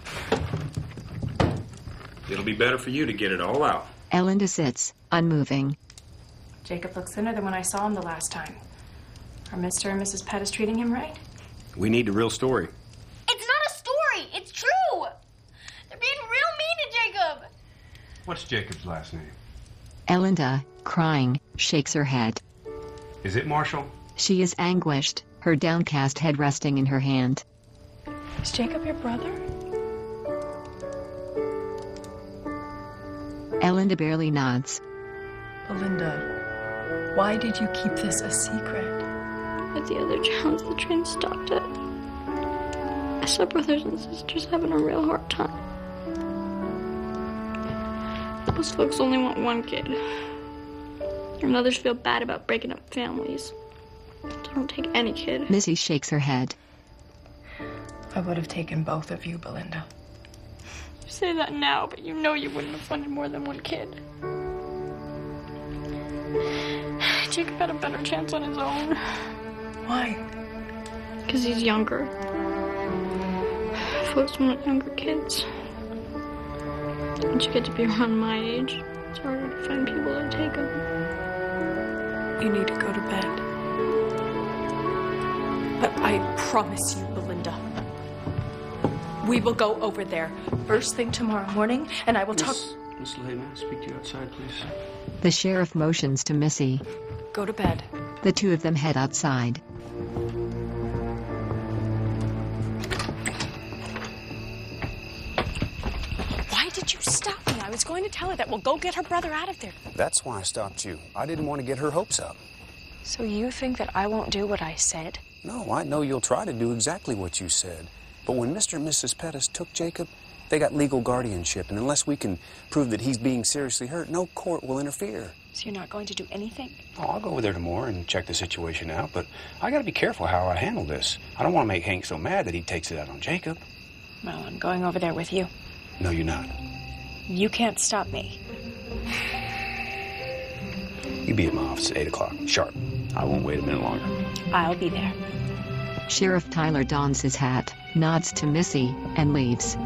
It'll be better for you to get it all out. Elinda sits, unmoving. Jacob looks thinner than when I saw him the last time. Are Mister and Missus Pettis treating him right? We need the real story. It's not a story. It's true. They're being real mean to Jacob. What's Jacob's last name? Elinda, crying, shakes her head. Is it Marshall? She is anguished, her downcast head resting in her hand. Is Jacob your brother? Elinda barely nods. Belinda, why did you keep this a secret? At the other towns, the train stopped at. I saw brothers and sisters having a real hard time. Those folks only want one kid. And others feel bad about breaking up families. So don't take any kid. Missy shakes her head. I would have taken both of you, Belinda. You say that now, but you know you wouldn't have wanted more than one kid. Jacob had a better chance on his own. Why? Because he's younger. Folks want younger kids. Once you get to be around my age, it's harder to find people that take them. You need to go to bed. But I promise you, Belinda, we will go over there first thing tomorrow morning, and I will talk... Miss LeHaye, may I speak to you outside, please? The sheriff motions to Missy. Go to bed. The two of them head outside. Why did you stop me? I was going to tell her that we'll go get her brother out of there. That's why I stopped you. I didn't want to get her hopes up. So you think that I won't do what I said? No, I know you'll try to do exactly what you said. But when Mister and Missus Pettis took Jacob, they got legal guardianship, and unless we can prove that he's being seriously hurt, no court will interfere. So you're not going to do anything? Oh, I'll go over there tomorrow and check the situation out, but I gotta be careful how I handle this. I don't want to make Hank so mad that he takes it out on Jacob. Well, I'm going over there with you. No, you're not. You can't stop me. You be at my office at eight o'clock, sharp. I won't wait a minute longer. I'll be there. Sheriff Tyler dons his hat, nods to Missy, and leaves.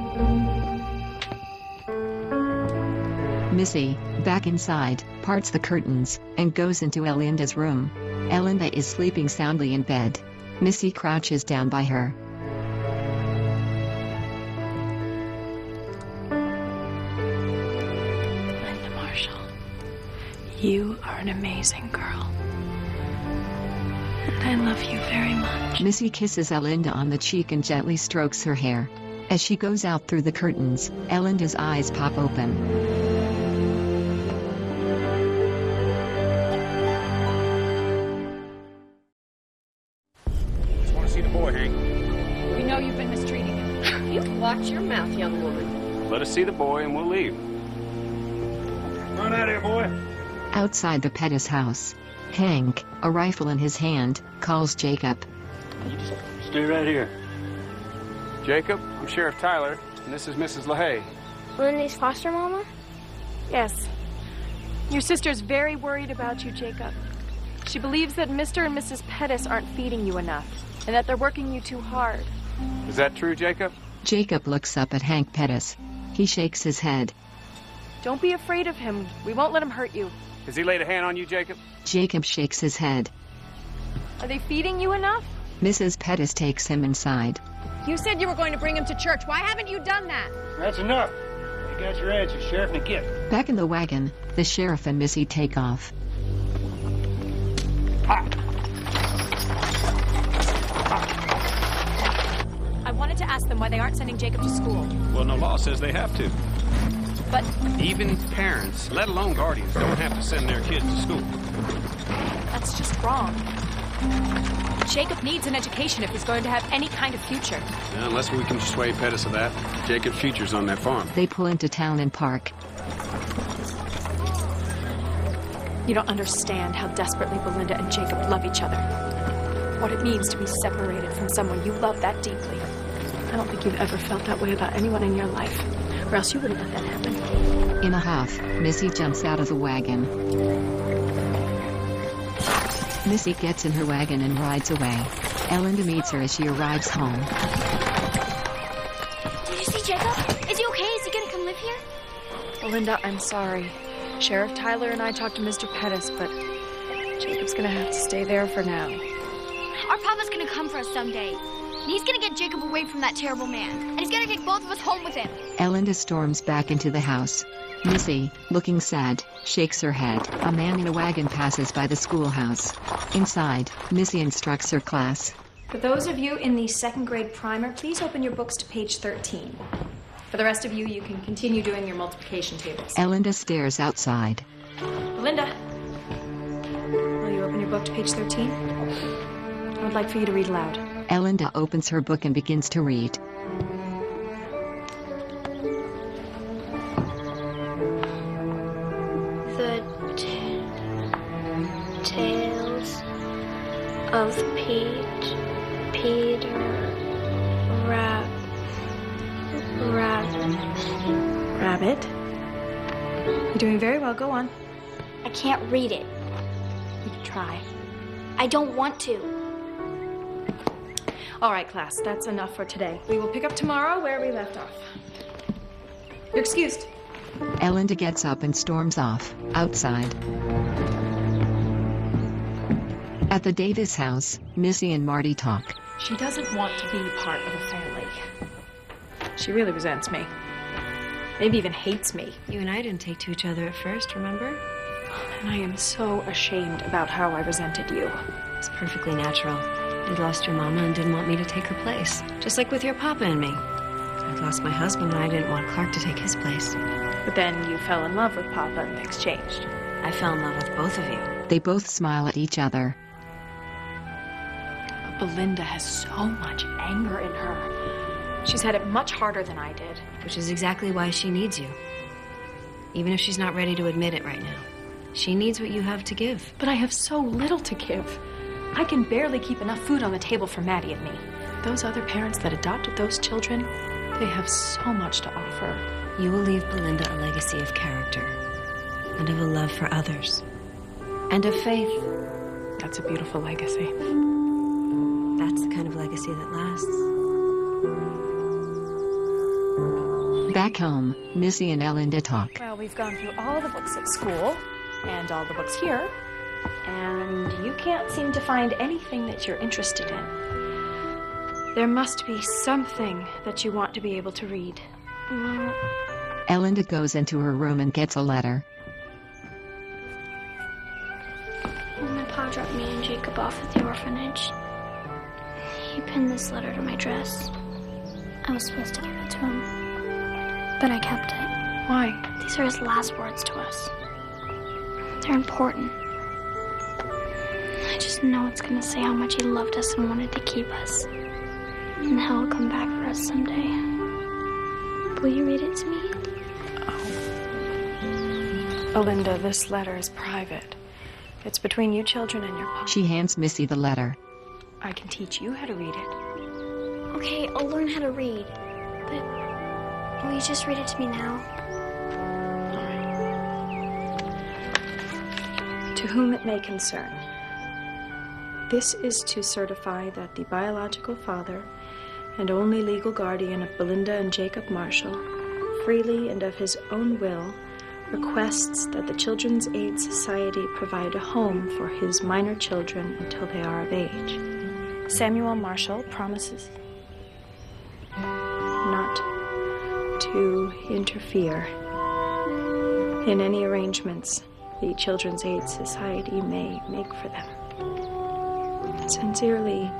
Missy, back inside, parts the curtains, and goes into Elinda's room. Elinda is sleeping soundly in bed. Missy crouches down by her. Linda Marshall, you are an amazing girl. And I love you very much. Missy kisses Elinda on the cheek and gently strokes her hair. As she goes out through the curtains, Elinda's eyes pop open. Just want to see the boy, Hank. We know you've been mistreating him. You watch your mouth, young woman. Let us see the boy and we'll leave. Run out of here, boy. Outside the Pettis house, Hank, a rifle in his hand, calls Jacob. Stay right here. Jacob, I'm Sheriff Tyler, and this is Missus LeHaye. Lindy's foster mama? Yes. Your sister's very worried about you, Jacob. She believes that Mister and Missus Pettis aren't feeding you enough, and that they're working you too hard. Is that true, Jacob? Jacob looks up at Hank Pettis. He shakes his head. Don't be afraid of him. We won't let him hurt you. Has he laid a hand on you, Jacob? Jacob shakes his head. Are they feeding you enough? Missus Pettis takes him inside. You said you were going to bring him to church. Why haven't you done that? That's enough. You got your answer, Sheriff. Now get. Back in the wagon, the sheriff and Missy take off. I wanted to ask them why they aren't sending Jacob to school. Well, no law says they have to. But Even parents, let alone guardians, don't have to send their kids to school. that's just wrong. Jacob needs an education if he's going to have any kind of future. Yeah, unless we can persuade Pettis of that. Jacob's future's on that farm. They pull into town and park. You don't understand how desperately Belinda and Jacob love each other. What it means to be separated from someone you love that deeply. I don't think you've ever felt that way about anyone in your life, or else you wouldn't let that happen. In a huff, Missy jumps out of the wagon. Missy gets in her wagon and rides away. Elinda meets her as she arrives home. Did you see Jacob? Is he okay? Is he gonna come live here? Belinda, I'm sorry. Sheriff Tyler and I talked to Mister Pettis, but Jacob's gonna have to stay there for now. Our papa's gonna come for us someday. And he's gonna get Jacob away from that terrible man. And he's gonna take both of us home with him. Elinda storms back into the house. Missy, looking sad, shakes her head. A man in a wagon passes by the schoolhouse. Inside, Missy instructs her class. For those of you in the second grade primer, please open your books to page thirteen. For the rest of you, you can continue doing your multiplication tables. Elinda stares outside. Belinda, will you open your book to page thirteen? I would like for you to read aloud. Elinda opens her book and begins to read. The t- tales of Pete, Peter, Rab, Rab, Rabbit. You're doing very well. Go on. I can't read it. You can try. I don't want to. All right, class. That's enough for today. We will pick up tomorrow where we left off. You're excused. Elinda gets up and storms off, outside. At the Davis house, Missy and Marty talk. She doesn't want to be part of a family. She really resents me. Maybe even hates me. You and I didn't take to each other at first, remember? And I am so ashamed about how I resented you. It's perfectly natural. You'd lost your mama and didn't want me to take her place. Just like with your papa and me. I'd lost my husband and I didn't want Clark to take his place. But then you fell in love with Papa and things changed. I fell in love with both of you. They both smile at each other. Belinda has so much anger in her. She's had it much harder than I did. Which is exactly why she needs you. Even if she's not ready to admit it right now. She needs what you have to give. But I have so little to give. I can barely keep enough food on the table for Maddie and me. Those other parents that adopted those children, they have so much to offer. You will leave Belinda a legacy of character. And of a love for others. And of faith. That's a beautiful legacy. That's the kind of legacy that lasts. Back home, Missy and Elinda talk. Well, we've gone through all the books at school, and all the books here, and you can't seem to find anything that you're interested in. There must be something that you want to be able to read. Mom. Elinda goes into her room and gets a letter. When my pa dropped me and Jacob off at the orphanage, he pinned this letter to my dress. I was supposed to give it to him, but I kept it. Why? These are his last words to us. They're important. I just know it's gonna say how much he loved us and wanted to keep us. And how he'll come back for us someday. Will you read it to me? Oh. Belinda, this letter is private. It's between you children and your pa. She hands Missy the letter. I can teach you how to read it. Okay, I'll learn how to read. But will you just read it to me now? To whom it may concern. This is to certify that the biological father and only legal guardian of Belinda and Jacob Marshall, freely and of his own will, requests that the Children's Aid Society provide a home for his minor children until they are of age. Samuel Marshall promises not to interfere in any arrangements the Children's Aid Society may make for them. Sincerely,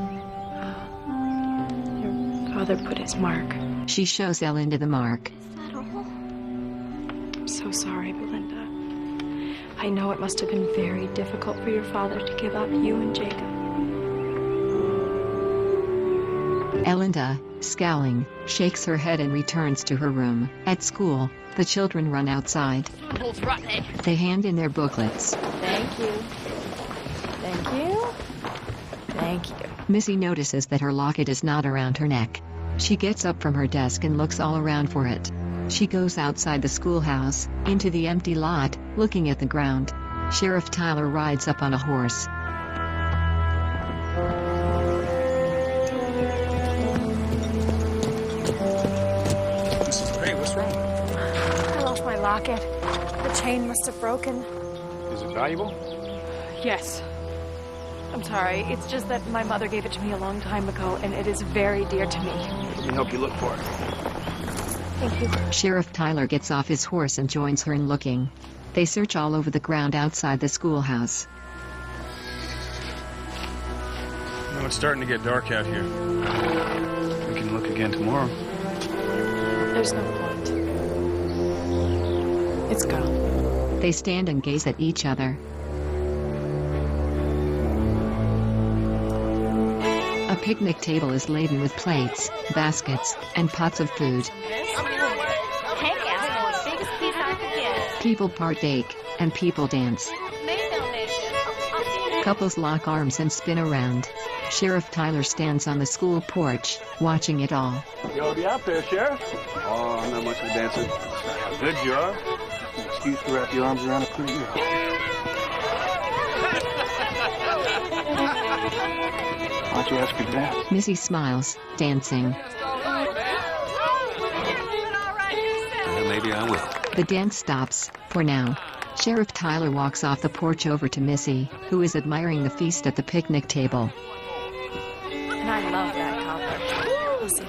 your father put his mark. She shows Elinda the mark. Is that all? I'm so sorry, Belinda. I know it must have been very difficult for your father to give up you and Jacob. Elinda, scowling, shakes her head and returns to her room. At school, the children run outside. Both rotten egg. They hand in their booklets. Thank you. Thank you. Thank you. Missy notices that her locket is not around her neck. She gets up from her desk and looks all around for it. She goes outside the schoolhouse, into the empty lot, looking at the ground. Sheriff Tyler rides up on a horse. Missus Gray, what's wrong? I lost my locket. The chain must have broken. Is it valuable? Yes. I'm sorry. It's just that my mother gave it to me a long time ago, and it is very dear to me. Let me help you look for it. Thank you. Sheriff Tyler gets off his horse and joins her in looking. They search all over the ground outside the schoolhouse. Well, it's starting to get dark out here. We can look again tomorrow. There's no point. It's gone. They stand and gaze at each other. A picnic table is laden with plates, baskets, and pots of food. People partake, and people dance. Couples lock arms and spin around. Sheriff Tyler stands on the school porch, watching it all. You ought to be out there, Sheriff. Oh, I'm not much of a dancer. How good you are. An excuse to wrap your arms around a pretty girl. Why don't you ask her to dance? Missy smiles, dancing. Well, maybe I will. The dance stops, for now. Sheriff Tyler walks off the porch over to Missy, who is admiring the feast at the picnic table. And I love that copper. Listen,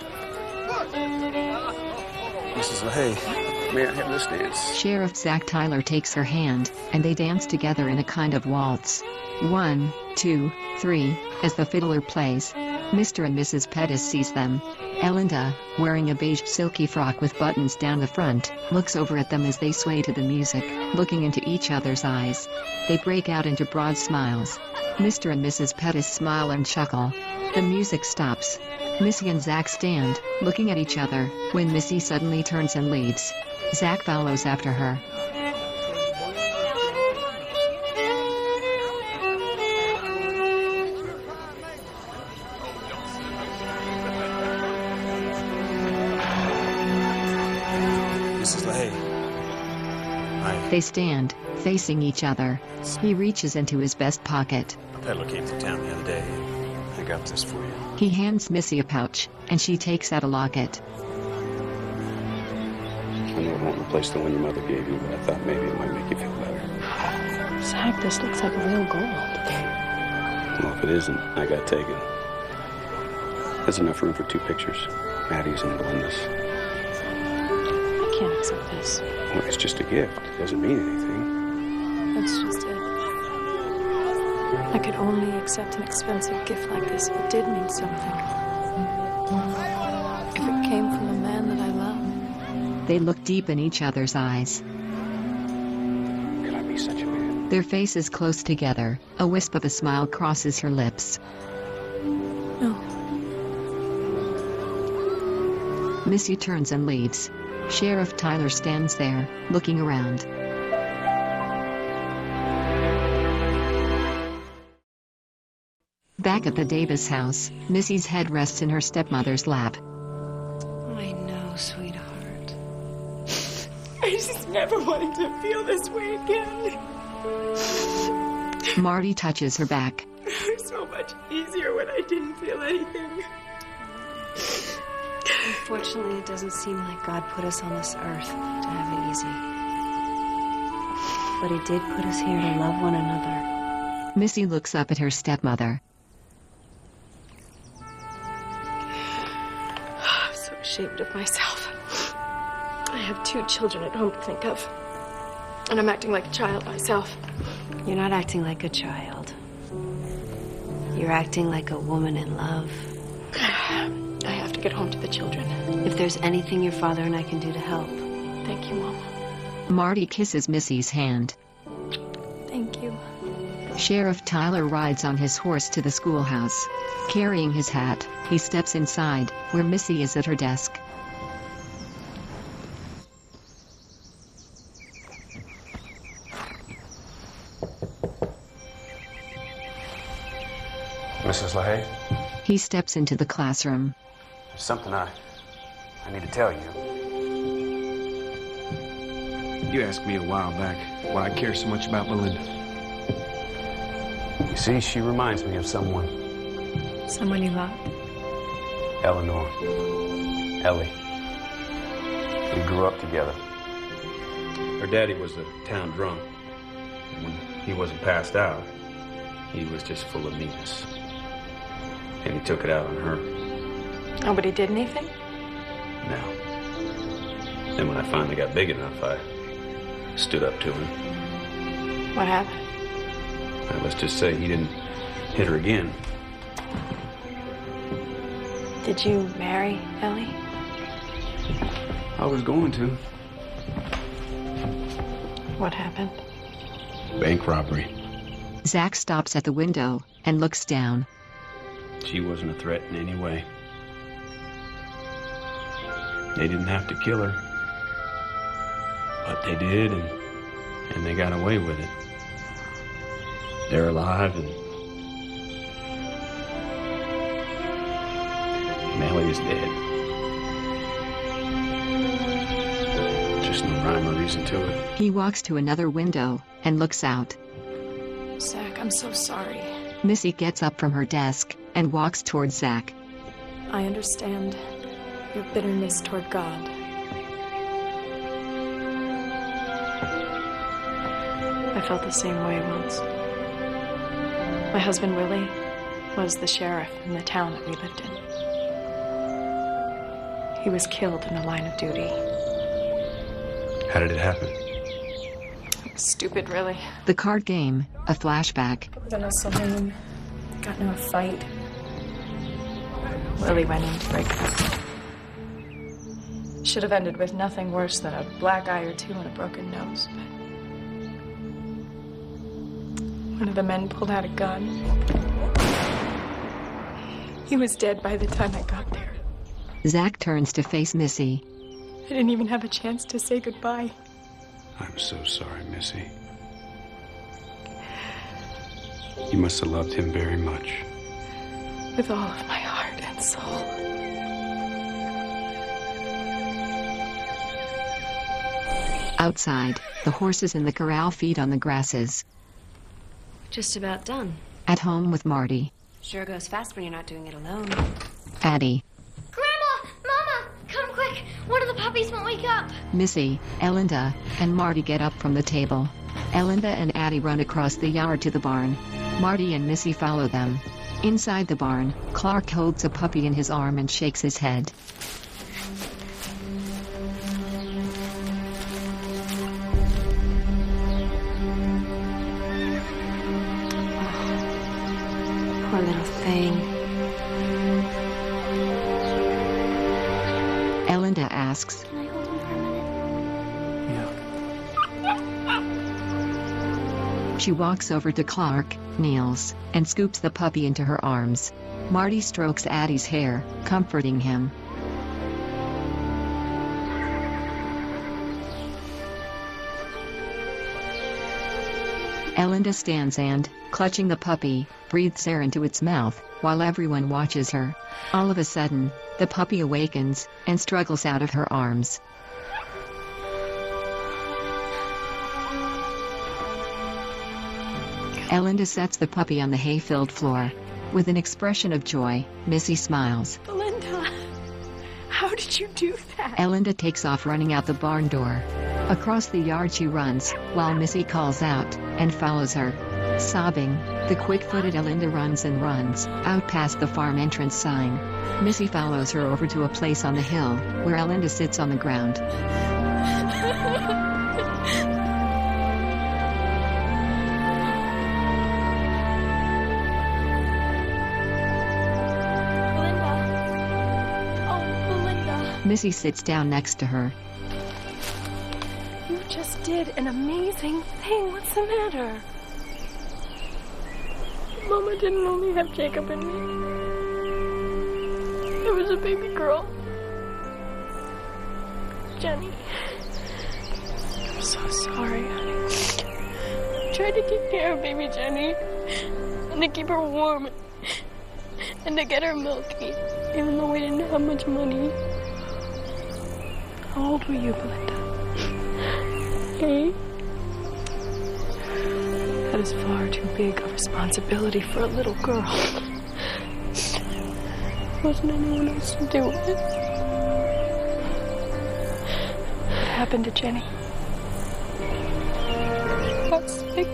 Missus LaHaye, may I have this dance? Sheriff Zach Tyler takes her hand, and they dance together in a kind of waltz. One, two, three, as the fiddler plays. Mister and Missus Pettis sees them. Elinda, wearing a beige silky frock with buttons down the front, looks over at them as they sway to the music, looking into each other's eyes. They break out into broad smiles. Mister and Missus Pettis smile and chuckle. The music stops. Missy and Zach stand, looking at each other, when Missy suddenly turns and leaves. Zach follows after her. Missus LaHaye. Hi. They stand, facing each other. He reaches into his vest pocket. A peddler came through town the other day. I got this for you. He hands Missy a pouch, and she takes out a locket. I know it won't replace the one your mother gave you, but I thought maybe it might make you feel better. Zach, this looks like real gold. Well, if it isn't, I got taken. There's enough room for two pictures. Maddie's and Belinda's. I can't accept this. Well, it's just a gift. It doesn't mean anything. That's just it. I could only accept an expensive gift like this if it did mean something. If it came from a man that I love. They look deep in each other's eyes. Could I be such a man? Their faces close together. A wisp of a smile crosses her lips. No. Missy turns and leaves. Sheriff Tyler stands there, looking around. Back at the Davis house, Missy's head rests in her stepmother's lap. I know, sweetheart. I just never wanted to feel this way again. Marty touches her back. It was so much easier when I didn't feel anything. Unfortunately, it doesn't seem like God put us on this earth to have it easy. But He did put us here to love one another. Missy looks up at her stepmother. I'm so ashamed of myself. I have two children at home to think of. And I'm acting like a child myself. You're not acting like a child. You're acting like a woman in love. I have to get home to the children. If there's anything your father and I can do to help. Thank you, Mama. Marty kisses Missy's hand. Thank you. Sheriff Tyler rides on his horse to the schoolhouse. Carrying his hat, he steps inside, where Missy is at her desk. Missus LaHaye? He steps into the classroom. There's something I... I need to tell you. You asked me a while back why I care so much about Belinda. You see, she reminds me of someone. Someone you love? Eleanor. Ellie. We grew up together. Her daddy was a town drunk. When he wasn't passed out, he was just full of meanness. And he took it out on her. Nobody did anything? No. Then when I finally got big enough, I stood up to him. What happened? Well, let's just say he didn't hit her again. Did you marry Ellie? I was going to. What happened? Bank robbery. Zach stops at the window and looks down. She wasn't a threat in any way. They didn't have to kill her. But they did, and, and they got away with it. They're alive, and, and Ellie is dead. Just no rhyme or reason to it. He walks to another window and looks out. Zach, I'm so sorry. Missy gets up from her desk and walks towards Zach. I understand your bitterness toward God. I felt the same way once. My husband, Willie, was the sheriff in the town that we lived in. He was killed in the line of duty. How did it happen? Stupid, really. The card game, a flashback. Then a saloon, got into a fight. Willie went in to break it up. Should have ended with nothing worse than a black eye or two and a broken nose, but one of the men pulled out a gun. He was dead by the time I got there. Zach turns to face Missy. I didn't even have a chance to say goodbye. I'm so sorry, Missy. You must have loved him very much. With all of my heart and soul. Outside, the horses in the corral feed on the grasses. Just about done. At home with Marty. Sure goes fast when you're not doing it alone. Addie. Grandma! Mama! Come quick! One of the puppies won't wake up! Missy, Elinda, and Marty get up from the table. Elinda and Addie run across the yard to the barn. Marty and Missy follow them. Inside the barn, Clark holds a puppy in his arm and shakes his head. Poor little thing. Elinda asks, Can I hold him for a minute? She walks over to Clark, kneels, and scoops the puppy into her arms. Marty strokes Addie's hair, comforting him. Elinda stands and, clutching the puppy, breathes air into its mouth, while everyone watches her. All of a sudden, the puppy awakens, and struggles out of her arms. Elinda sets the puppy on the hay-filled floor. With an expression of joy, Missy smiles. Belinda, how did you do that? Elinda takes off running out the barn door. Across the yard she runs, while Missy calls out, and follows her. Sobbing, the quick-footed Elinda runs and runs, out past the farm entrance sign. Missy follows her over to a place on the hill, where Elinda sits on the ground. Missy sits down next to her. You just did an amazing thing. What's the matter? Mama didn't only have Jacob and me. There was a baby girl. Jenny. I'm so sorry, honey. I tried to take care of baby Jenny. And to keep her warm. And to get her milky. Even though we didn't have much money. How old were you, Belinda? Eight. That is far too big a responsibility for a little girl. There wasn't anyone else to do with it. What happened to Jenny? She got sick.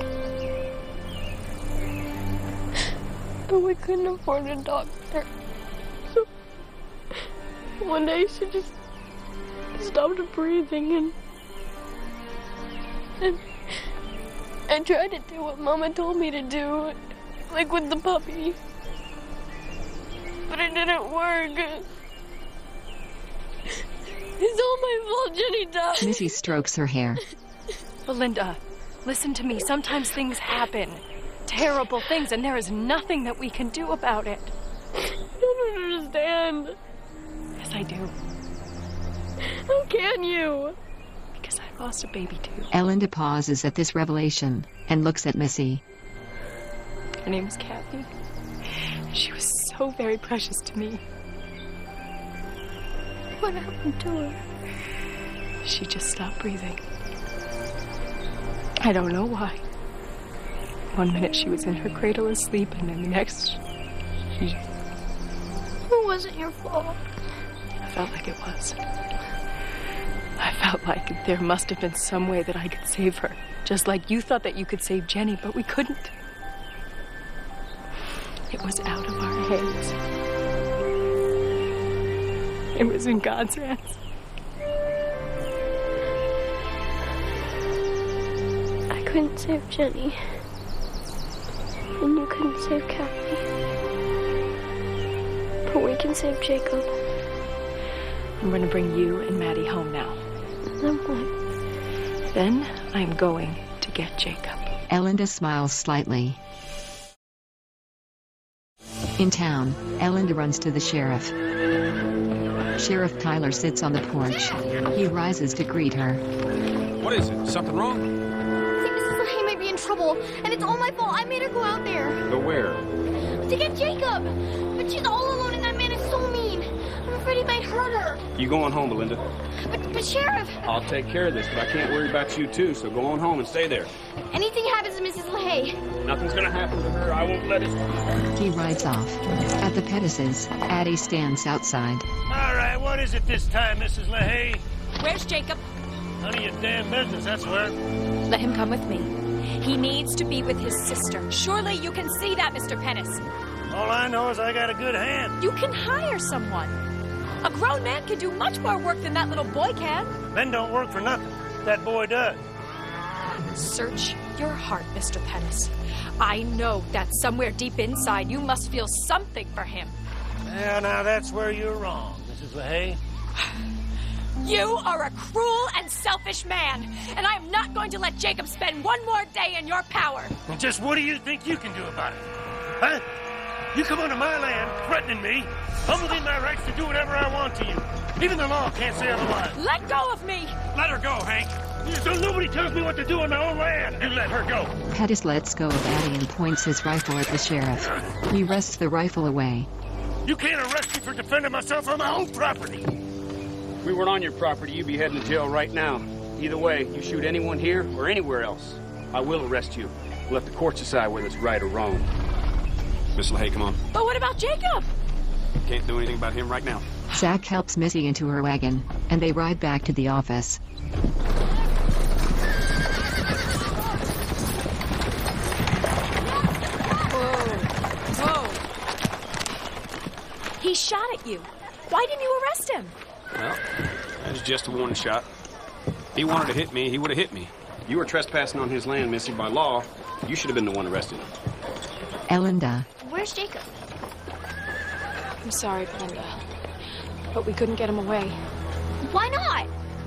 But we couldn't afford a doctor. So one day she just stopped breathing and... and I tried to do what Mama told me to do, like with the puppy. But it didn't work. It's all my fault Jenny died. Missy strokes her hair. Belinda, listen to me. Sometimes things happen. Terrible things, and there is nothing that we can do about it. I don't understand. Yes, I do. How can you? Because I lost a baby, too. Elinda pauses at this revelation and looks at Missy. Her name was Kathy. She was so very precious to me. What happened to her? She just stopped breathing. I don't know why. One minute she was in her cradle asleep, and then the next, she just... It wasn't your fault. I felt like it was. I felt like there must have been some way that I could save her. Just like you thought that you could save Jenny, but we couldn't. It was out of our hands. It was in God's hands. I couldn't save Jenny. And you couldn't save Kathy. But we can save Jacob. I'm going to bring you and Maddie home now. Then what? Then I'm going to get Jacob. Elinda smiles slightly. In town, Elinda runs to the sheriff. Sheriff Tyler sits on the porch. He rises to greet her. What is it? Something wrong? I think Missus LaHaye might be in trouble, and it's all my fault. I made her go out there. Go where? To get Jacob. But she's all alone, and that man is so mean. I'm afraid he might hurt her. You going home, Belinda? But, but Sheriff... I'll take care of this, but I can't worry about you, too, so go on home and stay there. If anything happens to Missus LaHaye... Nothing's gonna happen to her. I won't let it. He rides off. At the Pettises, Addie stands outside. All right, what is it this time, Missus LaHaye? Where's Jacob? None of your damn business, that's where. Let him come with me. He needs to be with his sister. Surely you can see that, Mister Pettis. All I know is I got a good hand. You can hire someone. A grown man can do much more work than that little boy can. Men don't work for nothing. That boy does. Search your heart, Mister Pettis. I know that somewhere deep inside you must feel something for him. Yeah, now that's where you're wrong, Missus LaHaye. You are a cruel and selfish man, and I am not going to let Jacob spend one more day in your power. Well, just what do you think you can do about it? Huh? You come onto my land, threatening me. I'm within my rights to do whatever I want to you. Even the law can't say otherwise. Let go of me! Let her go, Hank. So nobody tells me what to do on my own land. You let her go. Pettis lets go of Addie and points his rifle at the sheriff. He wrests the rifle away. You can't arrest me for defending myself on my own property. If we weren't on your property, you'd be heading to jail right now. Either way, you shoot anyone here or anywhere else, I will arrest you. We'll let the courts decide whether it's right or wrong. Miss LaHaye, come on. But what about Jacob? Can't do anything about him right now. Zach helps Missy into her wagon, and they ride back to the office. He shot at you. Why didn't you arrest him? Well, that was just a warning shot. If he wanted to hit me, he would have hit me. You were trespassing on his land, Missy, by law. You should have been the one arrested. Elinda. Where's Jacob? I'm sorry, Belinda, but we couldn't get him away. Why not?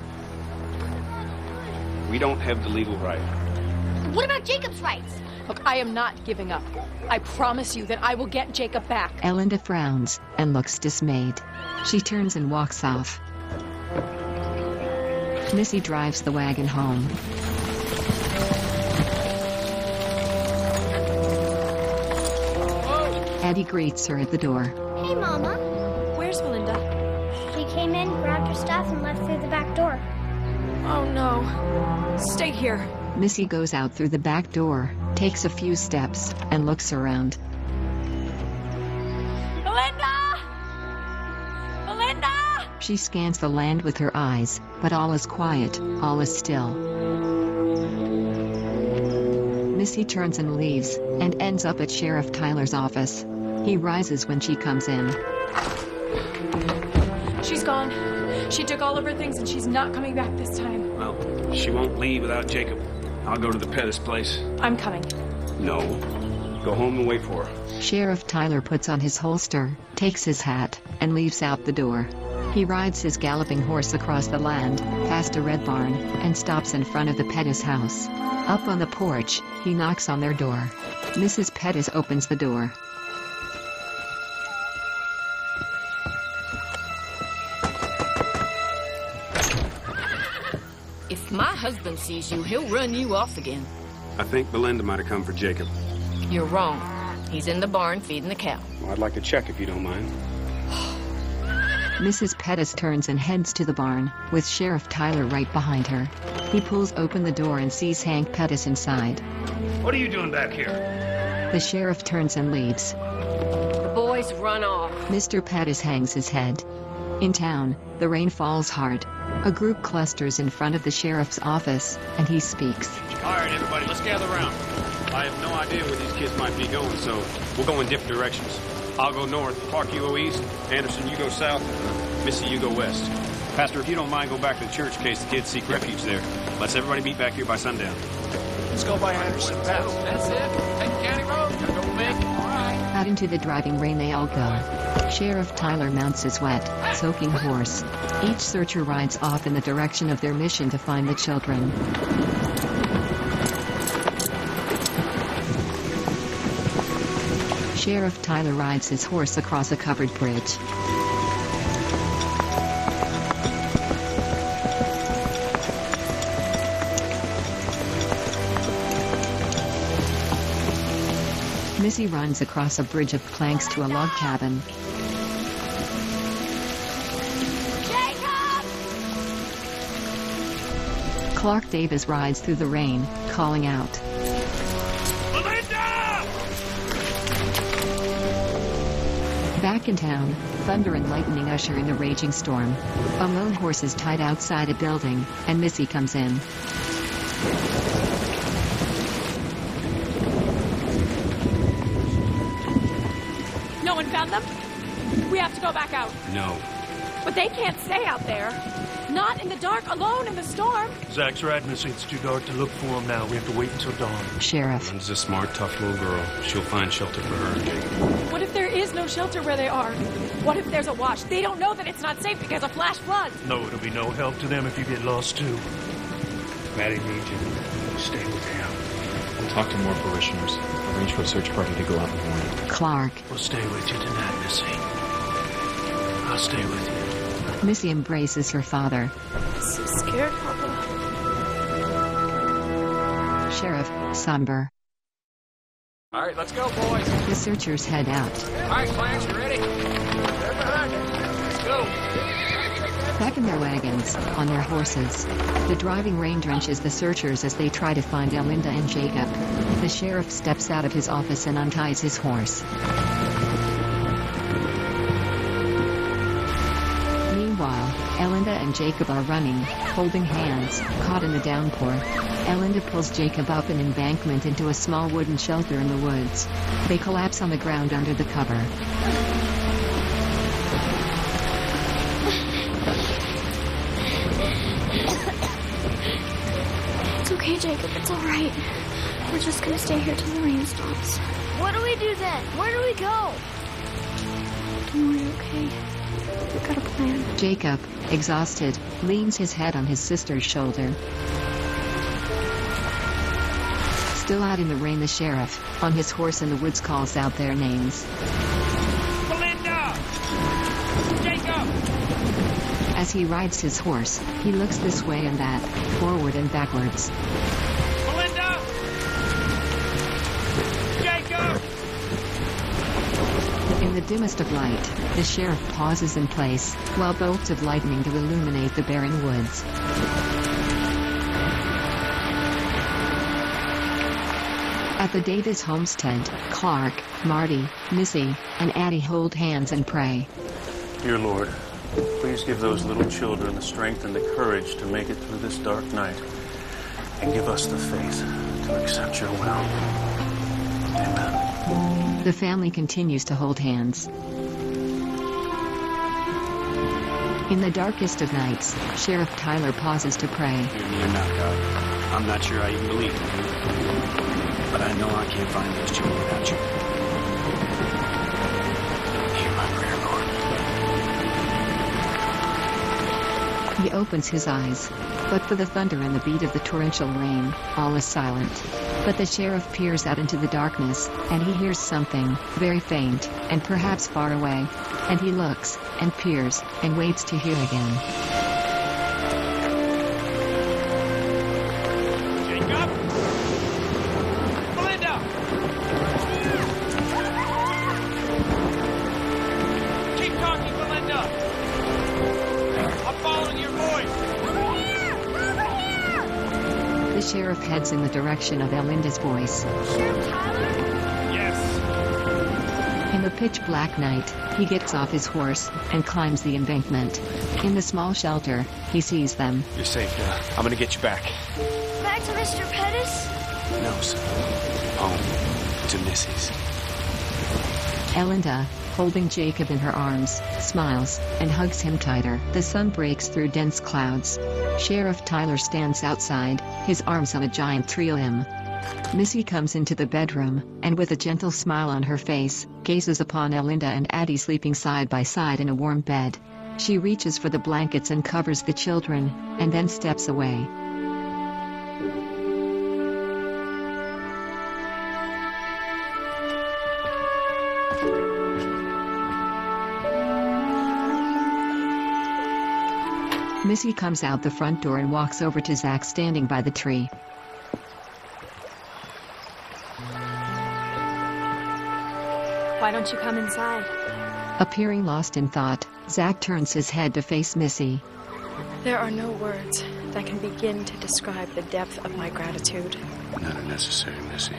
We don't have the legal right. What about Jacob's rights? Look, I am not giving up. I promise you that I will get Jacob back. Elinda frowns and looks dismayed. She turns and walks off. Missy drives the wagon home. Addie greets her at the door. Hey, Mama. Where's Belinda? She came in, grabbed her stuff, and left through the back door. Oh, no. Stay here. Missy goes out through the back door, takes a few steps, and looks around. Belinda! Belinda! She scans the land with her eyes, but all is quiet, all is still. Missy turns and leaves, and ends up at Sheriff Tyler's office. He rises when she comes in. She's gone. She took all of her things and she's not coming back this time. Well, she won't leave without Jacob. I'll go to the Pettis place. I'm coming. No. Go home and wait for her. Sheriff Tyler puts on his holster, takes his hat, and leaves out the door. He rides his galloping horse across the land, past a red barn, and stops in front of the Pettis house. Up on the porch, he knocks on their door. Missus Pettis opens the door. If my husband sees you, he'll run you off again. I think Belinda might have come for Jacob. You're wrong. He's in the barn feeding the cow. Well, I'd like to check if you don't mind. Missus Pettis turns and heads to the barn, with Sheriff Tyler right behind her. He pulls open the door and sees Hank Pettis inside. What are you doing back here? The sheriff turns and leaves. The boys run off. Mister Pettis hangs his head. In town, the rain falls hard. A group clusters in front of the sheriff's office, and he speaks. All right, everybody, let's gather around. I have no idea where these kids might be going, so we'll go in different directions. I'll go north, Clark, you go east, Anderson, you go south, Missy, you go west. Pastor, if you don't mind, go back to the church in case the kids seek refuge there. Let's everybody meet back here by sundown. Let's go by Anderson Pass. That's it. Take the county road. Gotta go big. All right. Out into the driving rain they all go. Sheriff Tyler mounts his wet, soaking horse. Each searcher rides off in the direction of their mission to find the children. Sheriff Tyler rides his horse across a covered bridge. Missy runs across a bridge of planks to a log cabin. Jacob! Clark Davis rides through the rain, calling out. Belinda! Back in town, thunder and lightning usher in a raging storm. A lone horse is tied outside a building, and Missy comes in. No one found them? We have to go back out. No. But they can't stay out there. Not in the dark, alone in the storm. Zach's right, Missy. It's too dark to look for him now. We have to wait until dawn. Sheriff. Belinda's a smart, tough little girl. She'll find shelter for her and Jacob. What if there is no shelter where they are? What if there's a watch? They don't know that it's not safe because of flash floods. No, it'll be no help to them if you get lost, too. Maddie needs you. Stay with him. We'll talk to more parishioners. Arrange for a search party to go out in the morning. Clark. We'll stay with you tonight, Missy. I'll stay with you. Missy embraces her father. I'm so scared, Papa. Sheriff, somber. All right, let's go, boys. The searchers head out. All right, Clarence, you ready? They're behind you. Let's go. Back in their wagons, on their horses. The driving rain drenches the searchers as they try to find Elinda and Jacob. The sheriff steps out of his office and unties his horse. Meanwhile, Elinda and Jacob are running, holding hands, caught in the downpour. Elinda pulls Jacob up an embankment into a small wooden shelter in the woods. They collapse on the ground under the cover. It's okay, Jacob. It's all right. We're just gonna stay here till the rain stops. What do we do then? Where do we go? Don't worry, okay? We've got a plan. Jacob, exhausted, leans his head on his sister's shoulder. Still out in the rain, the sheriff, on his horse in the woods, calls out their names. Belinda! Jacob! As he rides his horse, he looks this way and that, forward and backwards. Belinda! Jacob! In the dimmest of light, the sheriff pauses in place, while bolts of lightning do illuminate the barren woods. At the Davis homestead, Clark, Marty, Missy, and Addie hold hands and pray. Dear Lord, please give those little children the strength and the courage to make it through this dark night, and give us the faith to accept your will. Amen. The family continues to hold hands. In the darkest of nights, Sheriff Tyler pauses to pray. Hear me or not, God. I'm not sure I even believe in you. But I know I can't find those children without you. Hear my prayer, Lord. He opens his eyes. But for the thunder and the beat of the torrential rain, all is silent. But the sheriff peers out into the darkness, and he hears something, very faint, and perhaps far away. And he looks, and peers, and waits to hear again. Jacob? Belinda! Keep talking, Belinda! I'm following your voice! The sheriff heads in the direction of Elinda's voice. Sheriff Tyler? Yes. In the pitch-black night, he gets off his horse and climbs the embankment. In the small shelter, he sees them. You're safe now. I'm gonna get you back. Back to Mister Pettis? No, son. Home. To Missy's. Elinda, holding Jacob in her arms, smiles and hugs him tighter. The sun breaks through dense clouds. Sheriff Tyler stands outside, his arms on a giant tree limb. Missy comes into the bedroom, and with a gentle smile on her face, gazes upon Elinda and Addie sleeping side by side in a warm bed. She reaches for the blankets and covers the children, and then steps away. Missy comes out the front door and walks over to Zach standing by the tree. Why don't you come inside? Appearing lost in thought, Zach turns his head to face Missy. There are no words that can begin to describe the depth of my gratitude. None are necessary, Missy.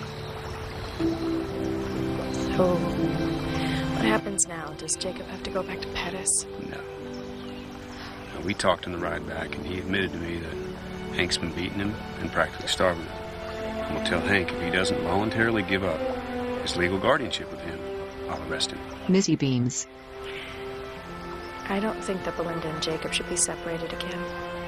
So, what happens now? Does Jacob have to go back to Pettis? No. Now, we talked on the ride back, and he admitted to me that Hank's been beating him and practically starving him. And we'll tell Hank if he doesn't voluntarily give up his legal guardianship of him, I'll arrest him. Missy beams. I don't think that Belinda and Jacob should be separated again.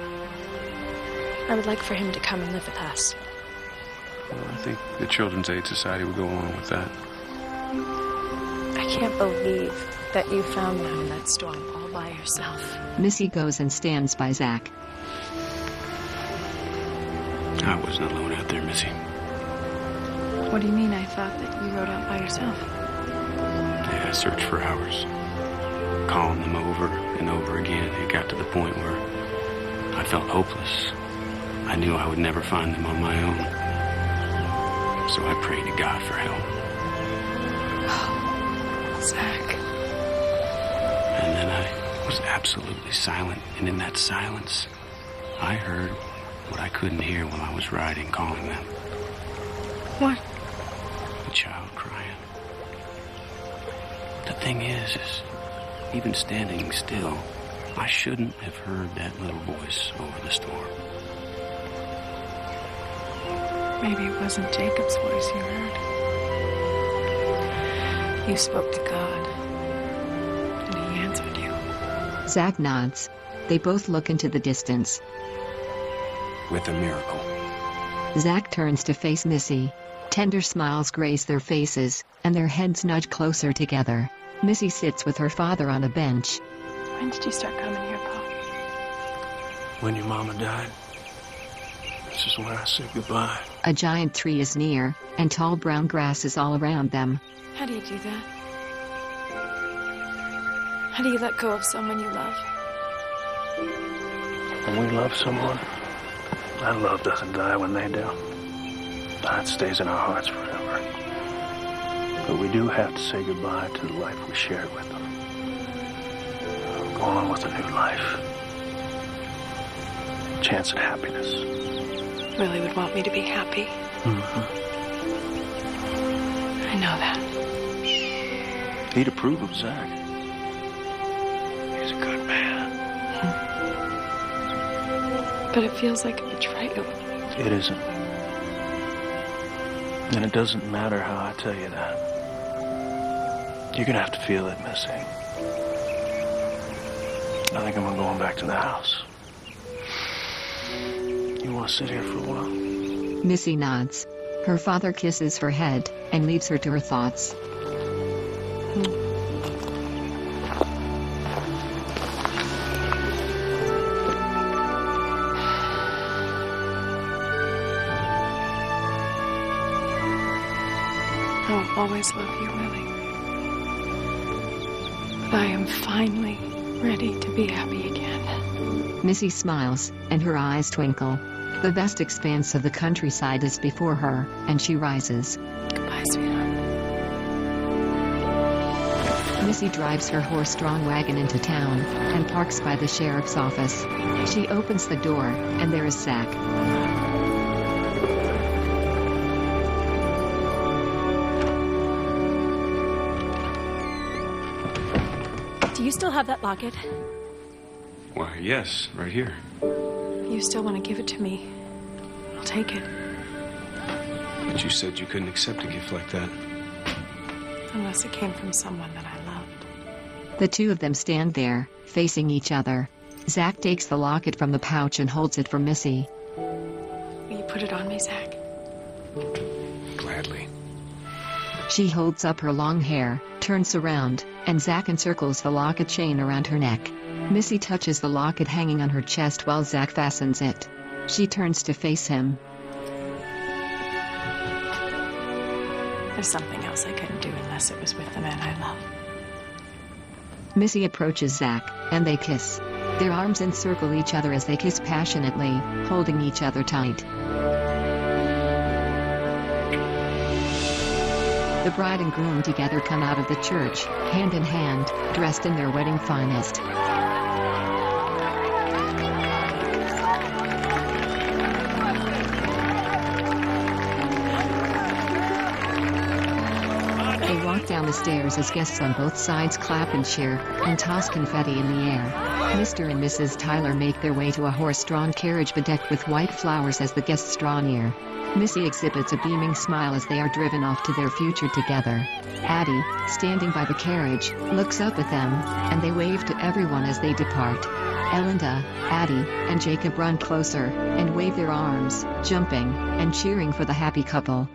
I would like for him to come and live with us. Well, I think the Children's Aid Society will go along with that. I can't believe that you found them in that storm all by yourself. Missy goes and stands by Zach. I wasn't alone out there, Missy. What do you mean? I thought that you rode out by yourself. Yeah, I searched for hours. Calling them over and over again. It got to the point where I felt hopeless. I knew I would never find them on my own. So I prayed to God for help. Zach. And then I was absolutely silent. And in that silence, I heard what I couldn't hear while I was riding, calling them. What? A child crying. The thing is, is even standing still, I shouldn't have heard that little voice over the storm. Maybe it wasn't Jacob's voice you heard. You spoke to God, and he answered you. Zach nods. They both look into the distance. With a miracle. Zach turns to face Missy. Tender smiles grace their faces, and their heads nudge closer together. Missy sits with her father on a bench. When did you start coming here, Pa? When your mama died, this is when I said goodbye. A giant tree is near, and tall brown grass is all around them. How do you do that? How do you let go of someone you love? When we love someone, that love doesn't die when they do. That stays in our hearts forever. But we do have to say goodbye to the life we shared with them. Go on with a new life. Chance at happiness. Really would want me to be happy. Mm-hmm. I know that. He'd approve of Zach. He's a good man. But it feels like a betrayal. It isn't. And it doesn't matter how I tell you that. You're gonna have to feel it, Missy. I think I'm going back to the house. You want to sit here for a while? Missy nods. Her father kisses her head and leaves her to her thoughts. I will always love you, Willie. But I am finally ready to be happy again. Missy smiles, and her eyes twinkle. The vast expanse of the countryside is before her, and she rises. Goodbye, sweetheart. Missy drives her horse-drawn wagon into town, and parks by the sheriff's office. She opens the door, and there is Zach. Do you still have that locket? Why, yes, right here. You still want to give it to me? I'll take it. But you said you couldn't accept a gift like that. Unless it came from someone that I loved. The two of them stand there, facing each other. Zach takes the locket from the pouch and holds it for Missy. Will you put it on me, Zach? Gladly. She holds up her long hair, turns around, and Zach encircles the locket chain around her neck. Missy touches the locket hanging on her chest while Zach fastens it. She turns to face him. There's something else I couldn't do unless it was with the man I love. Missy approaches Zach, and they kiss. Their arms encircle each other as they kiss passionately, holding each other tight. The bride and groom together come out of the church, hand in hand, dressed in their wedding finest. They walk down the stairs as guests on both sides clap and cheer, and toss confetti in the air. Mister and Missus Tyler make their way to a horse-drawn carriage bedecked with white flowers as the guests draw near. Missy exhibits a beaming smile as they are driven off to their future together. Addie, standing by the carriage, looks up at them, and they wave to everyone as they depart. Elinda, Addie, and Jacob run closer, and wave their arms, jumping, and cheering for the happy couple.